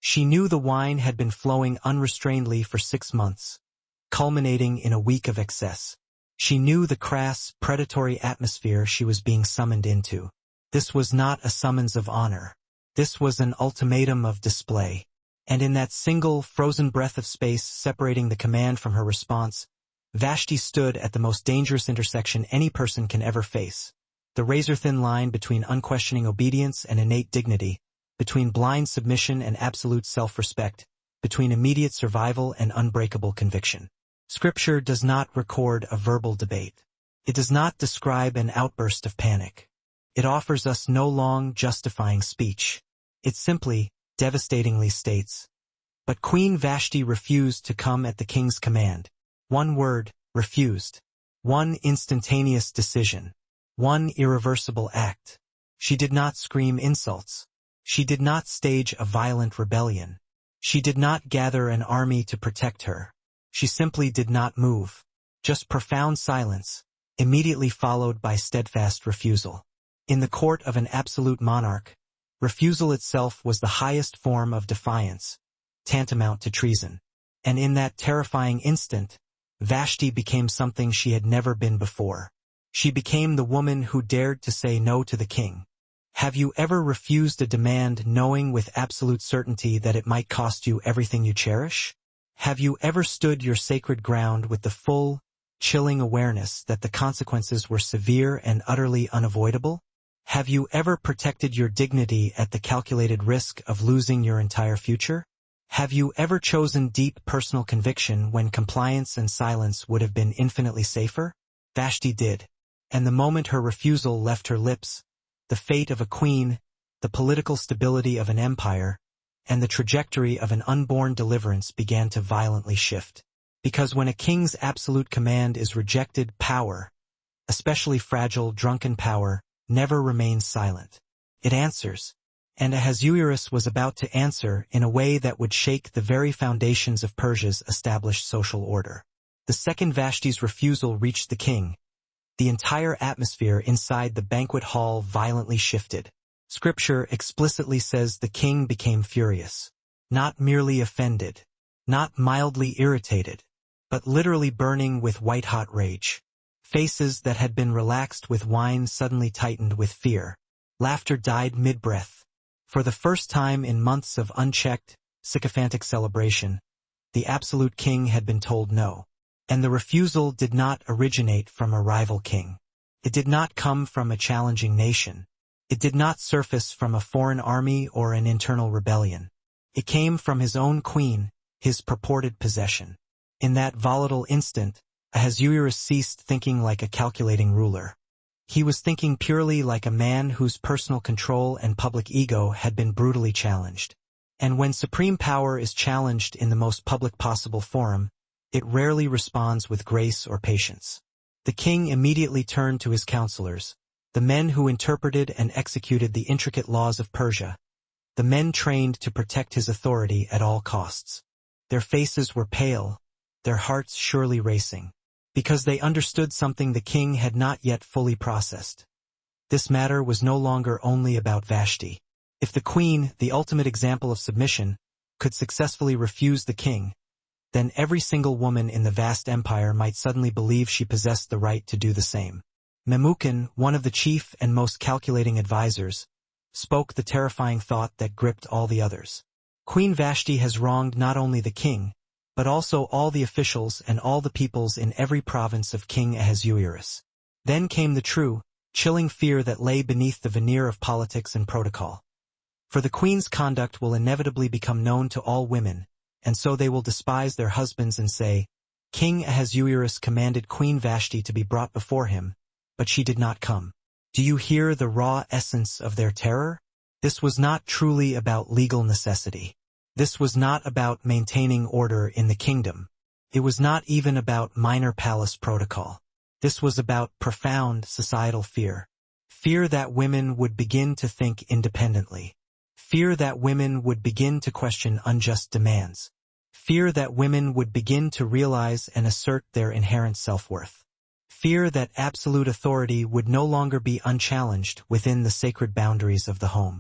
Speaker 1: She knew the wine had been flowing unrestrainedly for six months, culminating in a week of excess. She knew the crass, predatory atmosphere she was being summoned into. This was not a summons of honor. This was an ultimatum of display. And in that single, frozen breath of space separating the command from her response, Vashti stood at the most dangerous intersection any person can ever face. The razor-thin line between unquestioning obedience and innate dignity, between blind submission and absolute self-respect, between immediate survival and unbreakable conviction. Scripture does not record a verbal debate. It does not describe an outburst of panic. It offers us no long, justifying speech. It simply, devastatingly states, "But Queen Vashti refused to come at the king's command." One word, refused. One instantaneous decision. One irreversible act. She did not scream insults. She did not stage a violent rebellion. She did not gather an army to protect her. She simply did not move. Just profound silence, immediately followed by steadfast refusal. In the court of an absolute monarch, refusal itself was the highest form of defiance, tantamount to treason. And in that terrifying instant, Vashti became something she had never been before. She became the woman who dared to say no to the king. Have you ever refused a demand knowing with absolute certainty that it might cost you everything you cherish? Have you ever stood your sacred ground with the full, chilling awareness that the consequences were severe and utterly unavoidable? Have you ever protected your dignity at the calculated risk of losing your entire future? Have you ever chosen deep personal conviction when compliance and silence would have been infinitely safer? Vashti did. And the moment her refusal left her lips, the fate of a queen, the political stability of an empire, and the trajectory of an unborn deliverance began to violently shift. Because when a king's absolute command is rejected, power, especially fragile, drunken power, never remains silent. It answers. And Ahasuerus was about to answer in a way that would shake the very foundations of Persia's established social order. The second Vashti's refusal reached the king, the entire atmosphere inside the banquet hall violently shifted. Scripture explicitly says the king became furious, not merely offended, not mildly irritated, but literally burning with white-hot rage. Faces that had been relaxed with wine suddenly tightened with fear. Laughter died mid-breath. For the first time in months of unchecked, sycophantic celebration, the absolute king had been told no. And the refusal did not originate from a rival king. It did not come from a challenging nation. It did not surface from a foreign army or an internal rebellion. It came from his own queen, his purported possession. In that volatile instant, Ahasuerus ceased thinking like a calculating ruler. He was thinking purely like a man whose personal control and public ego had been brutally challenged. And when supreme power is challenged in the most public possible forum, it rarely responds with grace or patience. The king immediately turned to his counselors, the men who interpreted and executed the intricate laws of Persia, the men trained to protect his authority at all costs. Their faces were pale, their hearts surely racing, because they understood something the king had not yet fully processed. This matter was no longer only about Vashti. If the queen, the ultimate example of submission, could successfully refuse the king, then every single woman in the vast empire might suddenly believe she possessed the right to do the same. Memucan, one of the chief and most calculating advisors, spoke the terrifying thought that gripped all the others. Queen Vashti has wronged not only the king, but also all the officials and all the peoples in every province of King Ahasuerus. Then came the true, chilling fear that lay beneath the veneer of politics and protocol. For the queen's conduct will inevitably become known to all women, and so they will despise their husbands and say, "King Ahasuerus commanded Queen Vashti to be brought before him, but she did not come." Do you hear the raw essence of their terror? This was not truly about legal necessity. This was not about maintaining order in the kingdom. It was not even about minor palace protocol. This was about profound societal fear. Fear that women would begin to think independently. Fear that women would begin to question unjust demands. Fear that women would begin to realize and assert their inherent self-worth. Fear that absolute authority would no longer be unchallenged within the sacred boundaries of the home.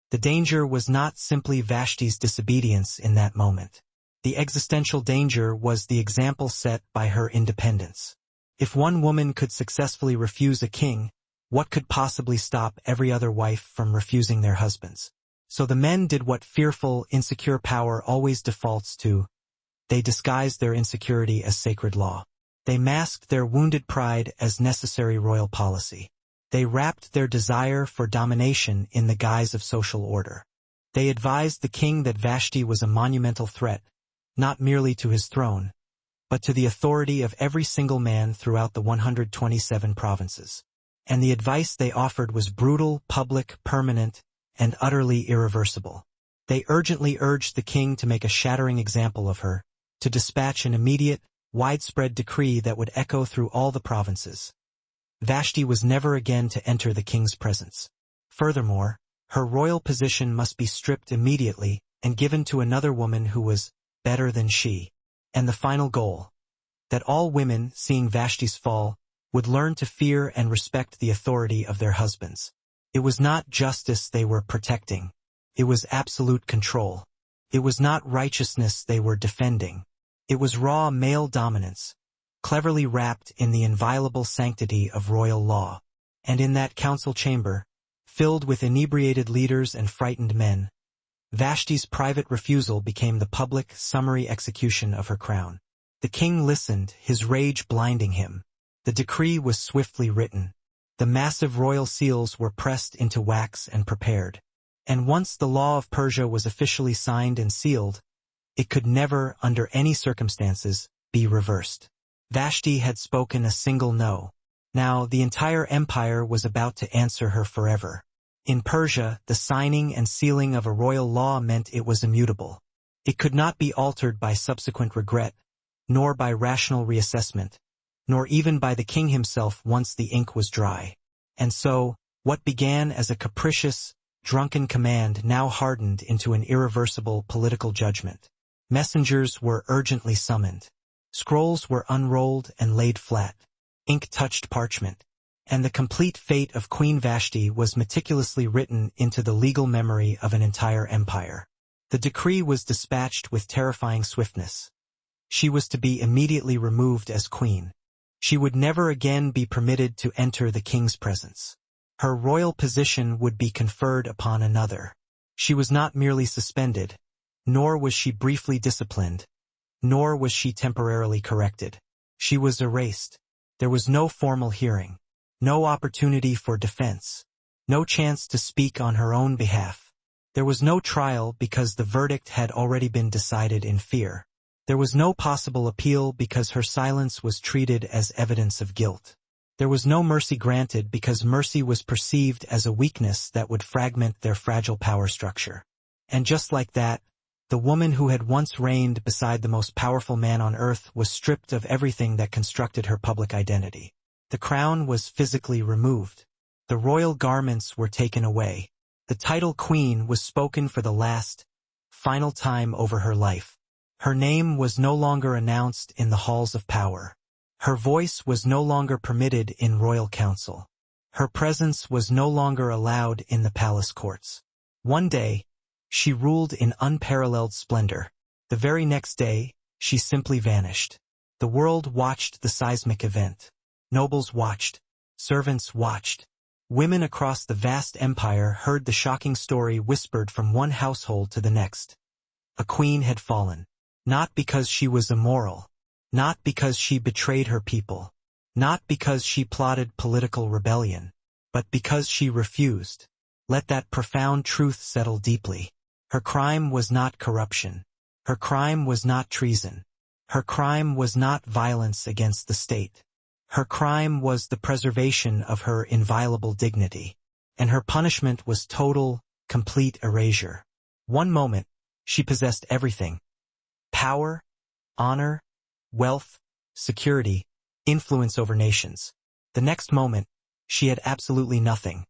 Speaker 1: The danger was not simply Vashti's disobedience in that moment. The existential danger was the example set by her independence. If one woman could successfully refuse a king, what could possibly stop every other wife from refusing their husbands? So the men did what fearful, insecure power always defaults to. They disguised their insecurity as sacred law. They masked their wounded pride as necessary royal policy. They wrapped their desire for domination in the guise of social order. They advised the king that Vashti was a monumental threat, not merely to his throne, but to the authority of every single man throughout the one hundred twenty-seven provinces. And the advice they offered was brutal, public, permanent, and utterly irreversible. They urgently urged the king to make a shattering example of her, to dispatch an immediate, widespread decree that would echo through all the provinces. Vashti was never again to enter the king's presence. Furthermore, her royal position must be stripped immediately and given to another woman who was better than she. And the final goal, that all women, seeing Vashti's fall, would learn to fear and respect the authority of their husbands. It was not justice they were protecting. It was absolute control. It was not righteousness they were defending. It was raw male dominance, cleverly wrapped in the inviolable sanctity of royal law. And in that council chamber, filled with inebriated leaders and frightened men, Vashti's private refusal became the public, summary execution of her crown. The king listened, his rage blinding him. The decree was swiftly written. The massive royal seals were pressed into wax and prepared. And once the law of Persia was officially signed and sealed, it could never, under any circumstances, be reversed. Vashti had spoken a single no. Now the entire empire was about to answer her forever. In Persia, the signing and sealing of a royal law meant it was immutable. It could not be altered by subsequent regret, nor by rational reassessment, nor even by the king himself once the ink was dry. And so, what began as a capricious, drunken command now hardened into an irreversible political judgment. Messengers were urgently summoned. Scrolls were unrolled and laid flat. Ink touched parchment. And the complete fate of Queen Vashti was meticulously written into the legal memory of an entire empire. The decree was dispatched with terrifying swiftness. She was to be immediately removed as queen. She would never again be permitted to enter the king's presence. Her royal position would be conferred upon another. She was not merely suspended, nor was she briefly disciplined, nor was she temporarily corrected. She was erased. There was no formal hearing. No opportunity for defense. No chance to speak on her own behalf. There was no trial because the verdict had already been decided in fear. There was no possible appeal because her silence was treated as evidence of guilt. There was no mercy granted because mercy was perceived as a weakness that would fragment their fragile power structure. And just like that, the woman who had once reigned beside the most powerful man on earth was stripped of everything that constructed her public identity. The crown was physically removed. The royal garments were taken away. The title queen was spoken for the last, final time over her life. Her name was no longer announced in the halls of power. Her voice was no longer permitted in royal council. Her presence was no longer allowed in the palace courts. One day, she ruled in unparalleled splendor. The very next day, she simply vanished. The world watched the seismic event. Nobles watched. Servants watched. Women across the vast empire heard the shocking story whispered from one household to the next. A queen had fallen. Not because she was immoral. Not because she betrayed her people. Not because she plotted political rebellion. But because she refused. Let that profound truth settle deeply. Her crime was not corruption. Her crime was not treason. Her crime was not violence against the state. Her crime was the preservation of her inviolable dignity, and her punishment was total, complete erasure. One moment, she possessed everything: power, honor, wealth, security, influence over nations. The next moment, she had absolutely nothing.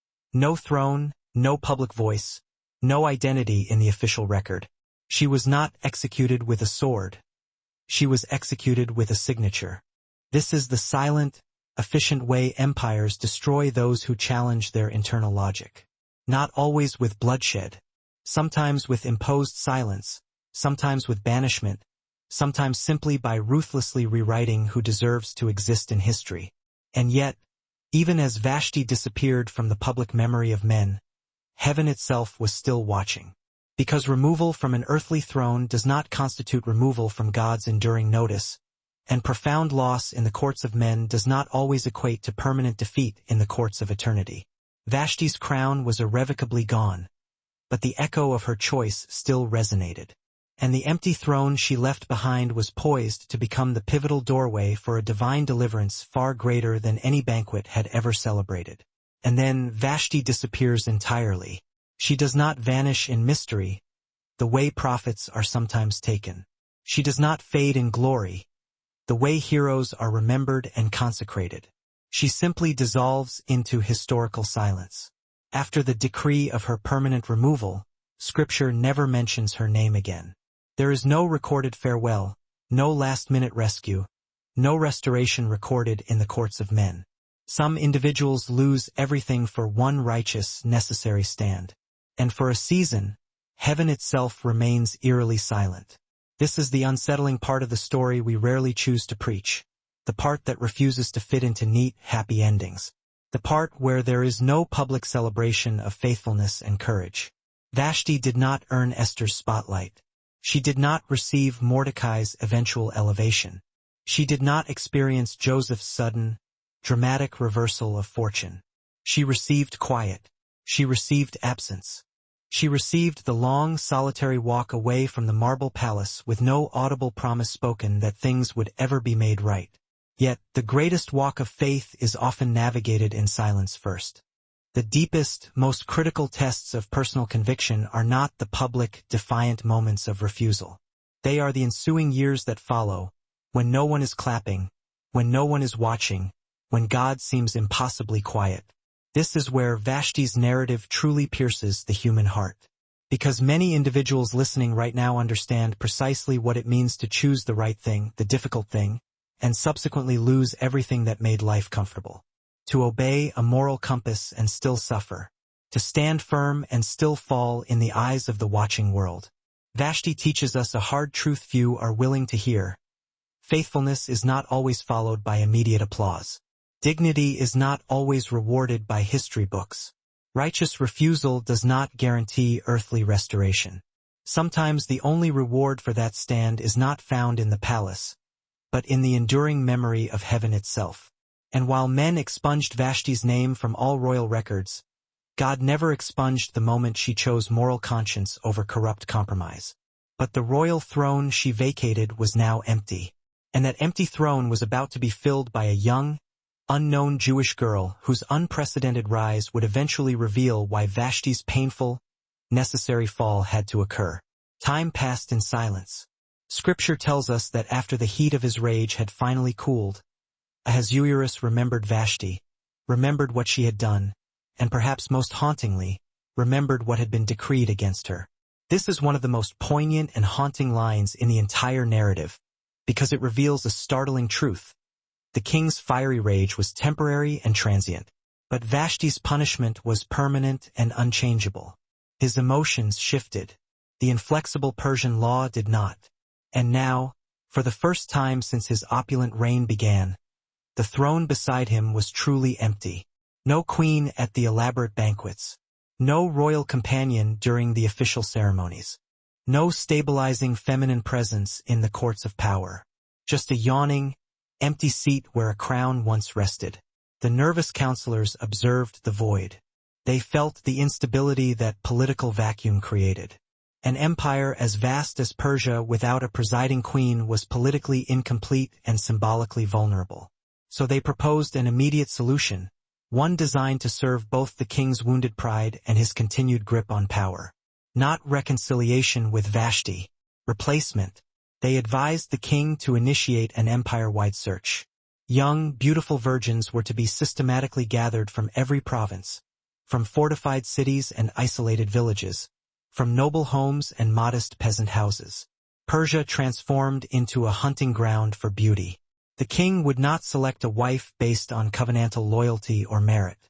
Speaker 1: No throne, no public voice, no identity in the official record. She was not executed with a sword. She was executed with a signature. This is the silent, efficient way empires destroy those who challenge their internal logic. not always with bloodshed, sometimes with imposed silence, sometimes with banishment, sometimes simply by ruthlessly rewriting who deserves to exist in history. And yet, even as Vashti disappeared from the public memory of men, heaven itself was still watching. Because removal from an earthly throne does not constitute removal from God's enduring notice, and profound loss in the courts of men does not always equate to permanent defeat in the courts of eternity. Vashti's crown was irrevocably gone, but the echo of her choice still resonated. And the empty throne she left behind was poised to become the pivotal doorway for a divine deliverance far greater than any banquet had ever celebrated. And then Vashti disappears entirely. She does not vanish in mystery, the way prophets are sometimes taken. She does not fade in glory, the way heroes are remembered and consecrated. She simply dissolves into historical silence. After the decree of her permanent removal, Scripture never mentions her name again. There is no recorded farewell, no last-minute rescue, no restoration recorded in the courts of men. Some individuals lose everything for one righteous, necessary stand. And for a season, heaven itself remains eerily silent. This is the unsettling part of the story we rarely choose to preach, the part that refuses to fit into neat, happy endings, the part where there is no public celebration of faithfulness and courage. Vashti did not earn Esther's spotlight. She did not receive Mordecai's eventual elevation. She did not experience Joseph's sudden, dramatic reversal of fortune. She received quiet. She received absence. She received the long, solitary walk away from the marble palace with no audible promise spoken that things would ever be made right. Yet, the greatest walk of faith is often navigated in silence first. The deepest, most critical tests of personal conviction are not the public, defiant moments of refusal. They are the ensuing years that follow, when no one is clapping, when no one is watching, when God seems impossibly quiet. This is where Vashti's narrative truly pierces the human heart. Because many individuals listening right now understand precisely what it means to choose the right thing, the difficult thing, and subsequently lose everything that made life comfortable. To obey a moral compass and still suffer. To stand firm and still fall in the eyes of the watching world. Vashti teaches us a hard truth few are willing to hear. Faithfulness is not always followed by immediate applause. Dignity is not always rewarded by history books. Righteous refusal does not guarantee earthly restoration. Sometimes the only reward for that stand is not found in the palace, but in the enduring memory of heaven itself. And while men expunged Vashti's name from all royal records, God never expunged the moment she chose moral conscience over corrupt compromise. But the royal throne she vacated was now empty, and that empty throne was about to be filled by a young, unknown Jewish girl whose unprecedented rise would eventually reveal why Vashti's painful, necessary fall had to occur. Time passed in silence. Scripture tells us that after the heat of his rage had finally cooled, Ahasuerus remembered Vashti, remembered what she had done, and perhaps most hauntingly, remembered what had been decreed against her. This is one of the most poignant and haunting lines in the entire narrative, because it reveals a startling truth. The king's fiery rage was temporary and transient, but Vashti's punishment was permanent and unchangeable. His emotions shifted. The inflexible Persian law did not. And now, for the first time since his opulent reign began, the throne beside him was truly empty. No queen at the elaborate banquets. No royal companion during the official ceremonies. No stabilizing feminine presence in the courts of power. Just a yawning, empty seat where a crown once rested. The nervous counselors observed the void. They felt the instability that political vacuum created. An empire as vast as Persia without a presiding queen was politically incomplete and symbolically vulnerable. So they proposed an immediate solution, one designed to serve both the king's wounded pride and his continued grip on power. Not reconciliation with Vashti, replacement. They advised the king to initiate an empire-wide search. Young, beautiful virgins were to be systematically gathered from every province, from fortified cities and isolated villages, from noble homes and modest peasant houses. Persia transformed into a hunting ground for beauty. The king would not select a wife based on covenantal loyalty or merit.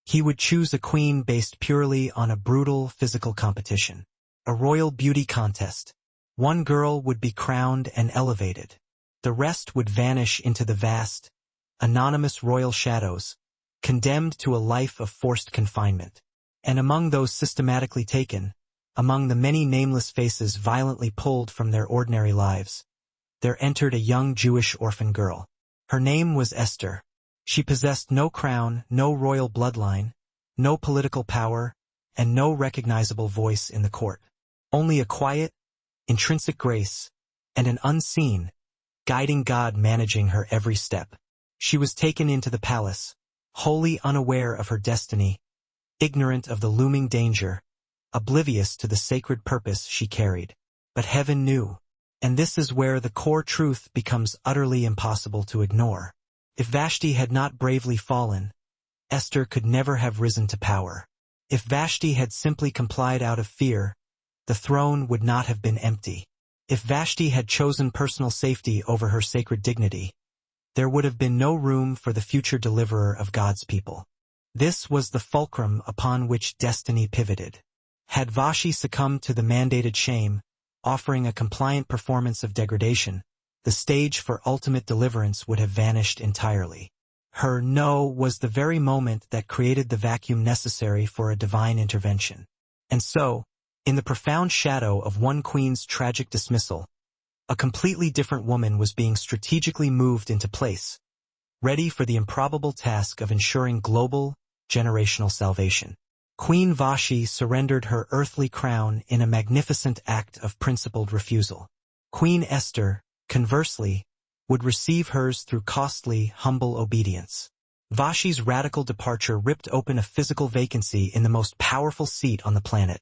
Speaker 1: He would choose a queen based purely on a brutal physical competition, a royal beauty contest. One girl would be crowned and elevated. The rest would vanish into the vast, anonymous royal shadows, condemned to a life of forced confinement. And among those systematically taken, among the many nameless faces violently pulled from their ordinary lives, there entered a young Jewish orphan girl. Her name was Esther. She possessed no crown, no royal bloodline, no political power, and no recognizable voice in the court. Only a quiet, intrinsic grace, and an unseen, guiding God managing her every step. She was taken into the palace, wholly unaware of her destiny, ignorant of the looming danger, oblivious to the sacred purpose she carried. But heaven knew, and this is where the core truth becomes utterly impossible to ignore. If Vashti had not bravely fallen, Esther could never have risen to power. If Vashti had simply complied out of fear, the throne would not have been empty. If Vashti had chosen personal safety over her sacred dignity, there would have been no room for the future deliverer of God's people. This was the fulcrum upon which destiny pivoted. Had Vashti succumbed to the mandated shame, offering a compliant performance of degradation, the stage for ultimate deliverance would have vanished entirely. Her no was the very moment that created the vacuum necessary for a divine intervention. And so, in the profound shadow of one queen's tragic dismissal, a completely different woman was being strategically moved into place, ready for the improbable task of ensuring global, generational salvation. Queen Vashti surrendered her earthly crown in a magnificent act of principled refusal. Queen Esther, conversely, would receive hers through costly, humble obedience. Vashti's radical departure ripped open a physical vacancy in the most powerful seat on the planet,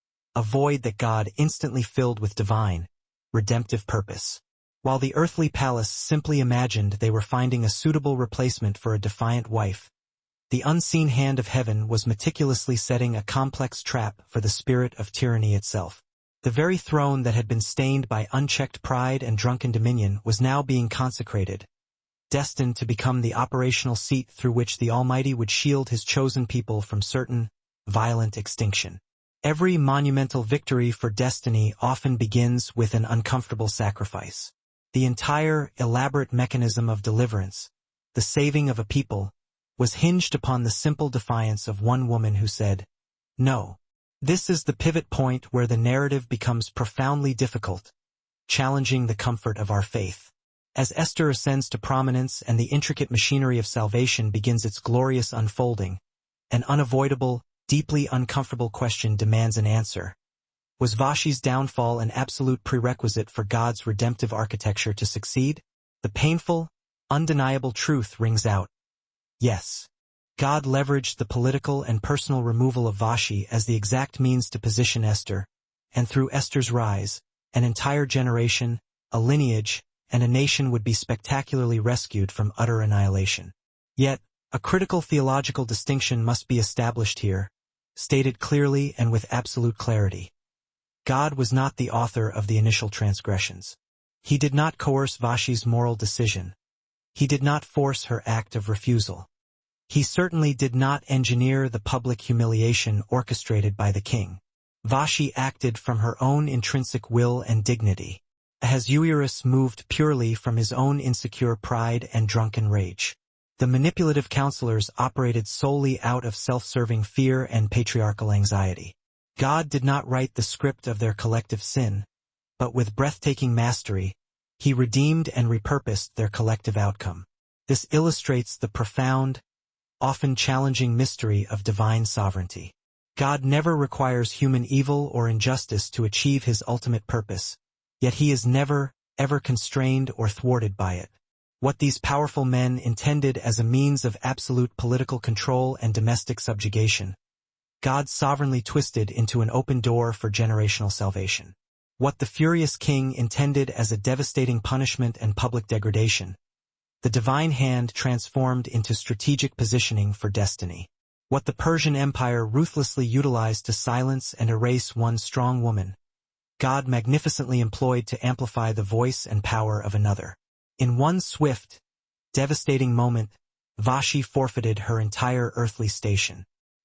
Speaker 1: a void that God instantly filled with divine, redemptive purpose. While the earthly palace simply imagined they were finding a suitable replacement for a defiant wife, the unseen hand of heaven was meticulously setting a complex trap for the spirit of tyranny itself. The very throne that had been stained by unchecked pride and drunken dominion was now being consecrated, destined to become the operational seat through which the Almighty would shield his chosen people from certain, violent extinction. Every monumental victory for destiny often begins with an uncomfortable sacrifice. The entire elaborate mechanism of deliverance, the saving of a people, was hinged upon the simple defiance of one woman who said, "No." This is the pivot point where the narrative becomes profoundly difficult, challenging the comfort of our faith. As Esther ascends to prominence and the intricate machinery of salvation begins its glorious unfolding, an unavoidable, deeply uncomfortable question demands an answer. Was Vashti's downfall an absolute prerequisite for God's redemptive architecture to succeed? The painful, undeniable truth rings out. Yes. God leveraged the political and personal removal of Vashti as the exact means to position Esther, and through Esther's rise, an entire generation, a lineage, and a nation would be spectacularly rescued from utter annihilation. Yet, a critical theological distinction must be established here, stated clearly and with absolute clarity. God was not the author of the initial transgressions. He did not coerce Vashti's moral decision. He did not force her act of refusal. He certainly did not engineer the public humiliation orchestrated by the king. Vashti acted from her own intrinsic will and dignity. Ahasuerus moved purely from his own insecure pride and drunken rage. The manipulative counselors operated solely out of self-serving fear and patriarchal anxiety. God did not write the script of their collective sin, but with breathtaking mastery, he redeemed and repurposed their collective outcome. This illustrates the profound, often challenging mystery of divine sovereignty. God never requires human evil or injustice to achieve his ultimate purpose, yet he is never, ever constrained or thwarted by it. What these powerful men intended as a means of absolute political control and domestic subjugation, God sovereignly twisted into an open door for generational salvation. What the furious king intended as a devastating punishment and public degradation, the divine hand transformed into strategic positioning for destiny. What the Persian Empire ruthlessly utilized to silence and erase one strong woman, God magnificently employed to amplify the voice and power of another. In one swift, devastating moment, Vashti forfeited her entire earthly station.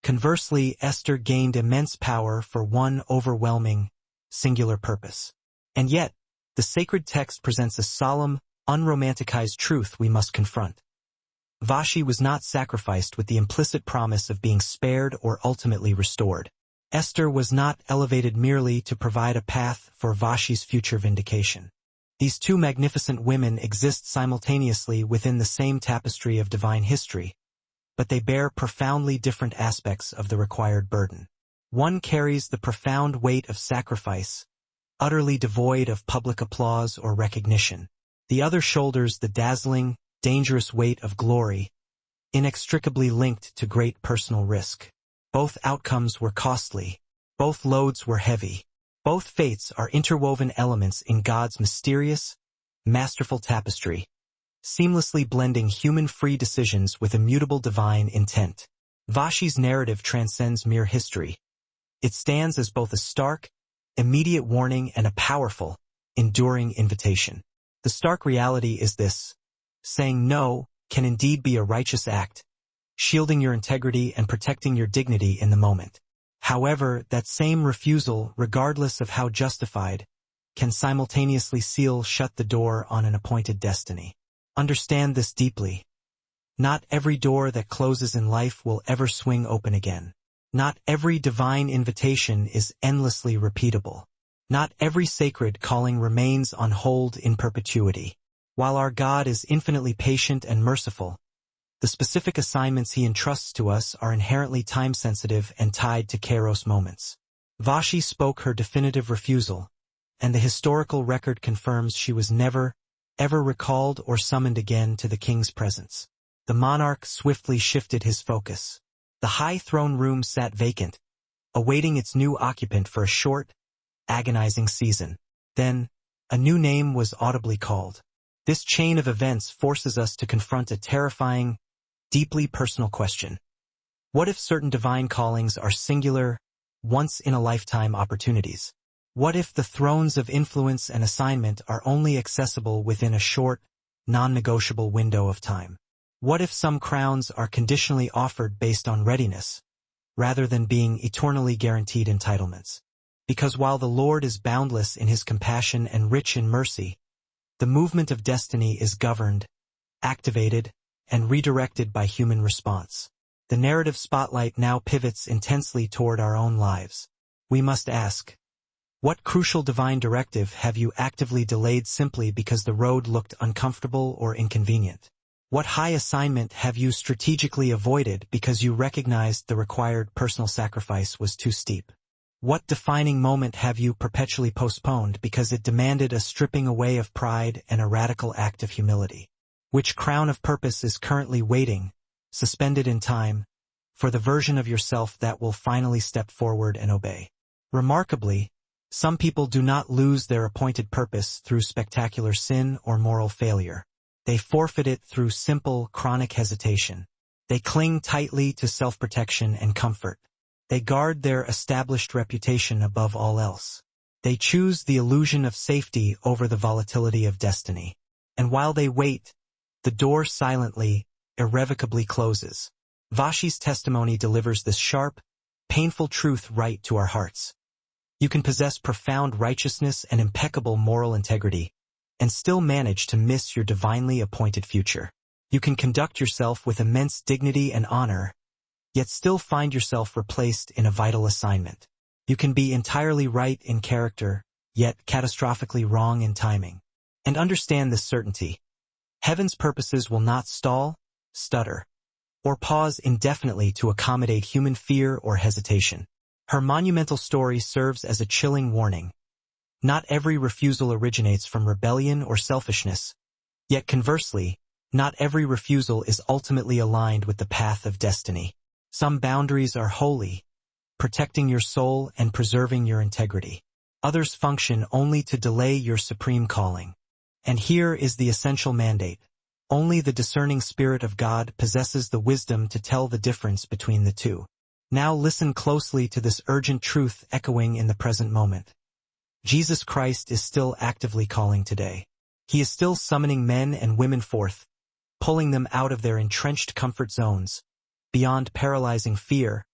Speaker 1: Conversely, Esther gained immense power for one overwhelming, singular purpose. And yet, the sacred text presents a solemn, unromanticized truth we must confront. Vashti was not sacrificed with the implicit promise of being spared or ultimately restored. Esther was not elevated merely to provide a path for Vashti's future vindication. These two magnificent women exist simultaneously within the same tapestry of divine history, but they bear profoundly different aspects of the required burden. One carries the profound weight of sacrifice, utterly devoid of public applause or recognition. The other shoulders the dazzling, dangerous weight of glory, inextricably linked to great personal risk. Both outcomes were costly. Both loads were heavy. Both fates are interwoven elements in God's mysterious, masterful tapestry, seamlessly blending human free decisions with immutable divine intent. Vashti's narrative transcends mere history. It stands as both a stark, immediate warning and a powerful, enduring invitation. The stark reality is this: saying no can indeed be a righteous act, shielding your integrity and protecting your dignity in the moment. However, that same refusal, regardless of how justified, can simultaneously seal shut the door on an appointed destiny. Understand this deeply. Not every door that closes in life will ever swing open again. Not every divine invitation is endlessly repeatable. Not every sacred calling remains on hold in perpetuity. While our God is infinitely patient and merciful, the specific assignments he entrusts to us are inherently time-sensitive and tied to kairos moments. Vashti spoke her definitive refusal, and the historical record confirms she was never, ever recalled or summoned again to the king's presence. The monarch swiftly shifted his focus. The high throne room sat vacant, awaiting its new occupant for a short, agonizing season. Then, a new name was audibly called. This chain of events forces us to confront a terrifying, deeply personal question. What if certain divine callings are singular, once-in-a-lifetime opportunities? What if the thrones of influence and assignment are only accessible within a short, non-negotiable window of time? What if some crowns are conditionally offered based on readiness, rather than being eternally guaranteed entitlements? Because while the Lord is boundless in his compassion and rich in mercy, the movement of destiny is governed, activated, and redirected by human response. The narrative spotlight now pivots intensely toward our own lives. We must ask, what crucial divine directive have you actively delayed simply because the road looked uncomfortable or inconvenient? What high assignment have you strategically avoided because you recognized the required personal sacrifice was too steep? What defining moment have you perpetually postponed because it demanded a stripping away of pride and a radical act of humility? Which crown of purpose is currently waiting, suspended in time, for the version of yourself that will finally step forward and obey? Remarkably, some people do not lose their appointed purpose through spectacular sin or moral failure. They forfeit it through simple, chronic hesitation. They cling tightly to self-protection and comfort. They guard their established reputation above all else. They choose the illusion of safety over the volatility of destiny. And while they wait, the door silently, irrevocably closes. Vashti's testimony delivers this sharp, painful truth right to our hearts. You can possess profound righteousness and impeccable moral integrity, and still manage to miss your divinely appointed future. You can conduct yourself with immense dignity and honor, yet still find yourself replaced in a vital assignment. You can be entirely right in character, yet catastrophically wrong in timing. And understand this certainty: heaven's purposes will not stall, stutter, or pause indefinitely to accommodate human fear or hesitation. Her monumental story serves as a chilling warning. Not every refusal originates from rebellion or selfishness, yet conversely, not every refusal is ultimately aligned with the path of destiny. Some boundaries are holy, protecting your soul and preserving your integrity. Others function only to delay your supreme calling. And here is the essential mandate: only the discerning Spirit of God possesses the wisdom to tell the difference between the two. Now listen closely to this urgent truth echoing in the present moment. Jesus Christ is still actively calling today. He is still summoning men and women forth, pulling them out of their entrenched comfort zones, beyond paralyzing fear,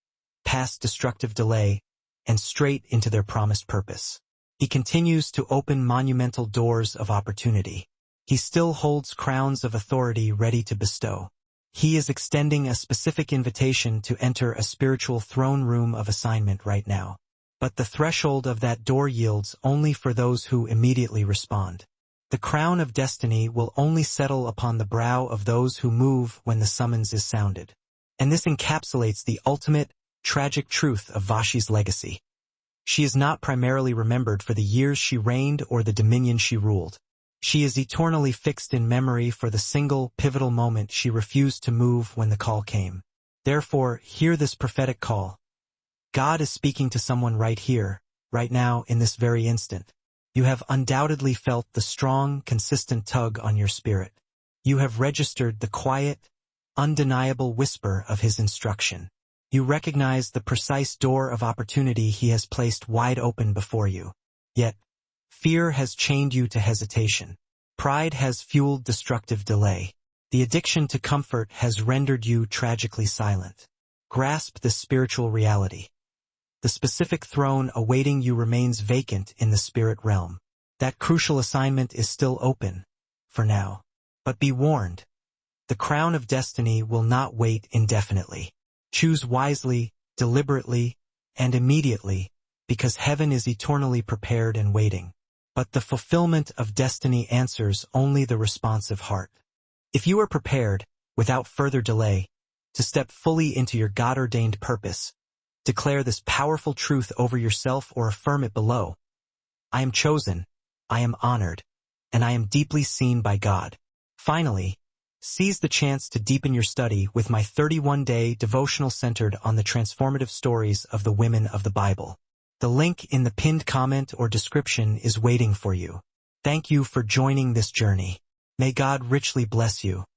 Speaker 1: past destructive delay, and straight into their promised purpose. He continues to open monumental doors of opportunity. He still holds crowns of authority ready to bestow. He is extending a specific invitation to enter a spiritual throne room of assignment right now. But the threshold of that door yields only for those who immediately respond. The crown of destiny will only settle upon the brow of those who move when the summons is sounded. And this encapsulates the ultimate, tragic truth of Vashi's legacy. She is not primarily remembered for the years she reigned or the dominion she ruled. She is eternally fixed in memory for the single, pivotal moment she refused to move when the call came. Therefore, hear this prophetic call. God is speaking to someone right here, right now, in this very instant. You have undoubtedly felt the strong, consistent tug on your spirit. You have registered the quiet, undeniable whisper of his instruction. You recognize the precise door of opportunity he has placed wide open before you. Yet, fear has chained you to hesitation. Pride has fueled destructive delay. The addiction to comfort has rendered you tragically silent. Grasp this spiritual reality. The specific throne awaiting you remains vacant in the spirit realm. That crucial assignment is still open, for now. But be warned, the crown of destiny will not wait indefinitely. Choose wisely, deliberately, and immediately, because heaven is eternally prepared and waiting. But the fulfillment of destiny answers only the responsive heart. If you are prepared, without further delay, to step fully into your God-ordained purpose, declare this powerful truth over yourself or affirm it below. I am chosen, I am honored, and I am deeply seen by God. Finally, seize the chance to deepen your study with my thirty-one day devotional centered on the transformative stories of the women of the Bible. The link in the pinned comment or description is waiting for you. Thank you for joining this journey. May God richly bless you.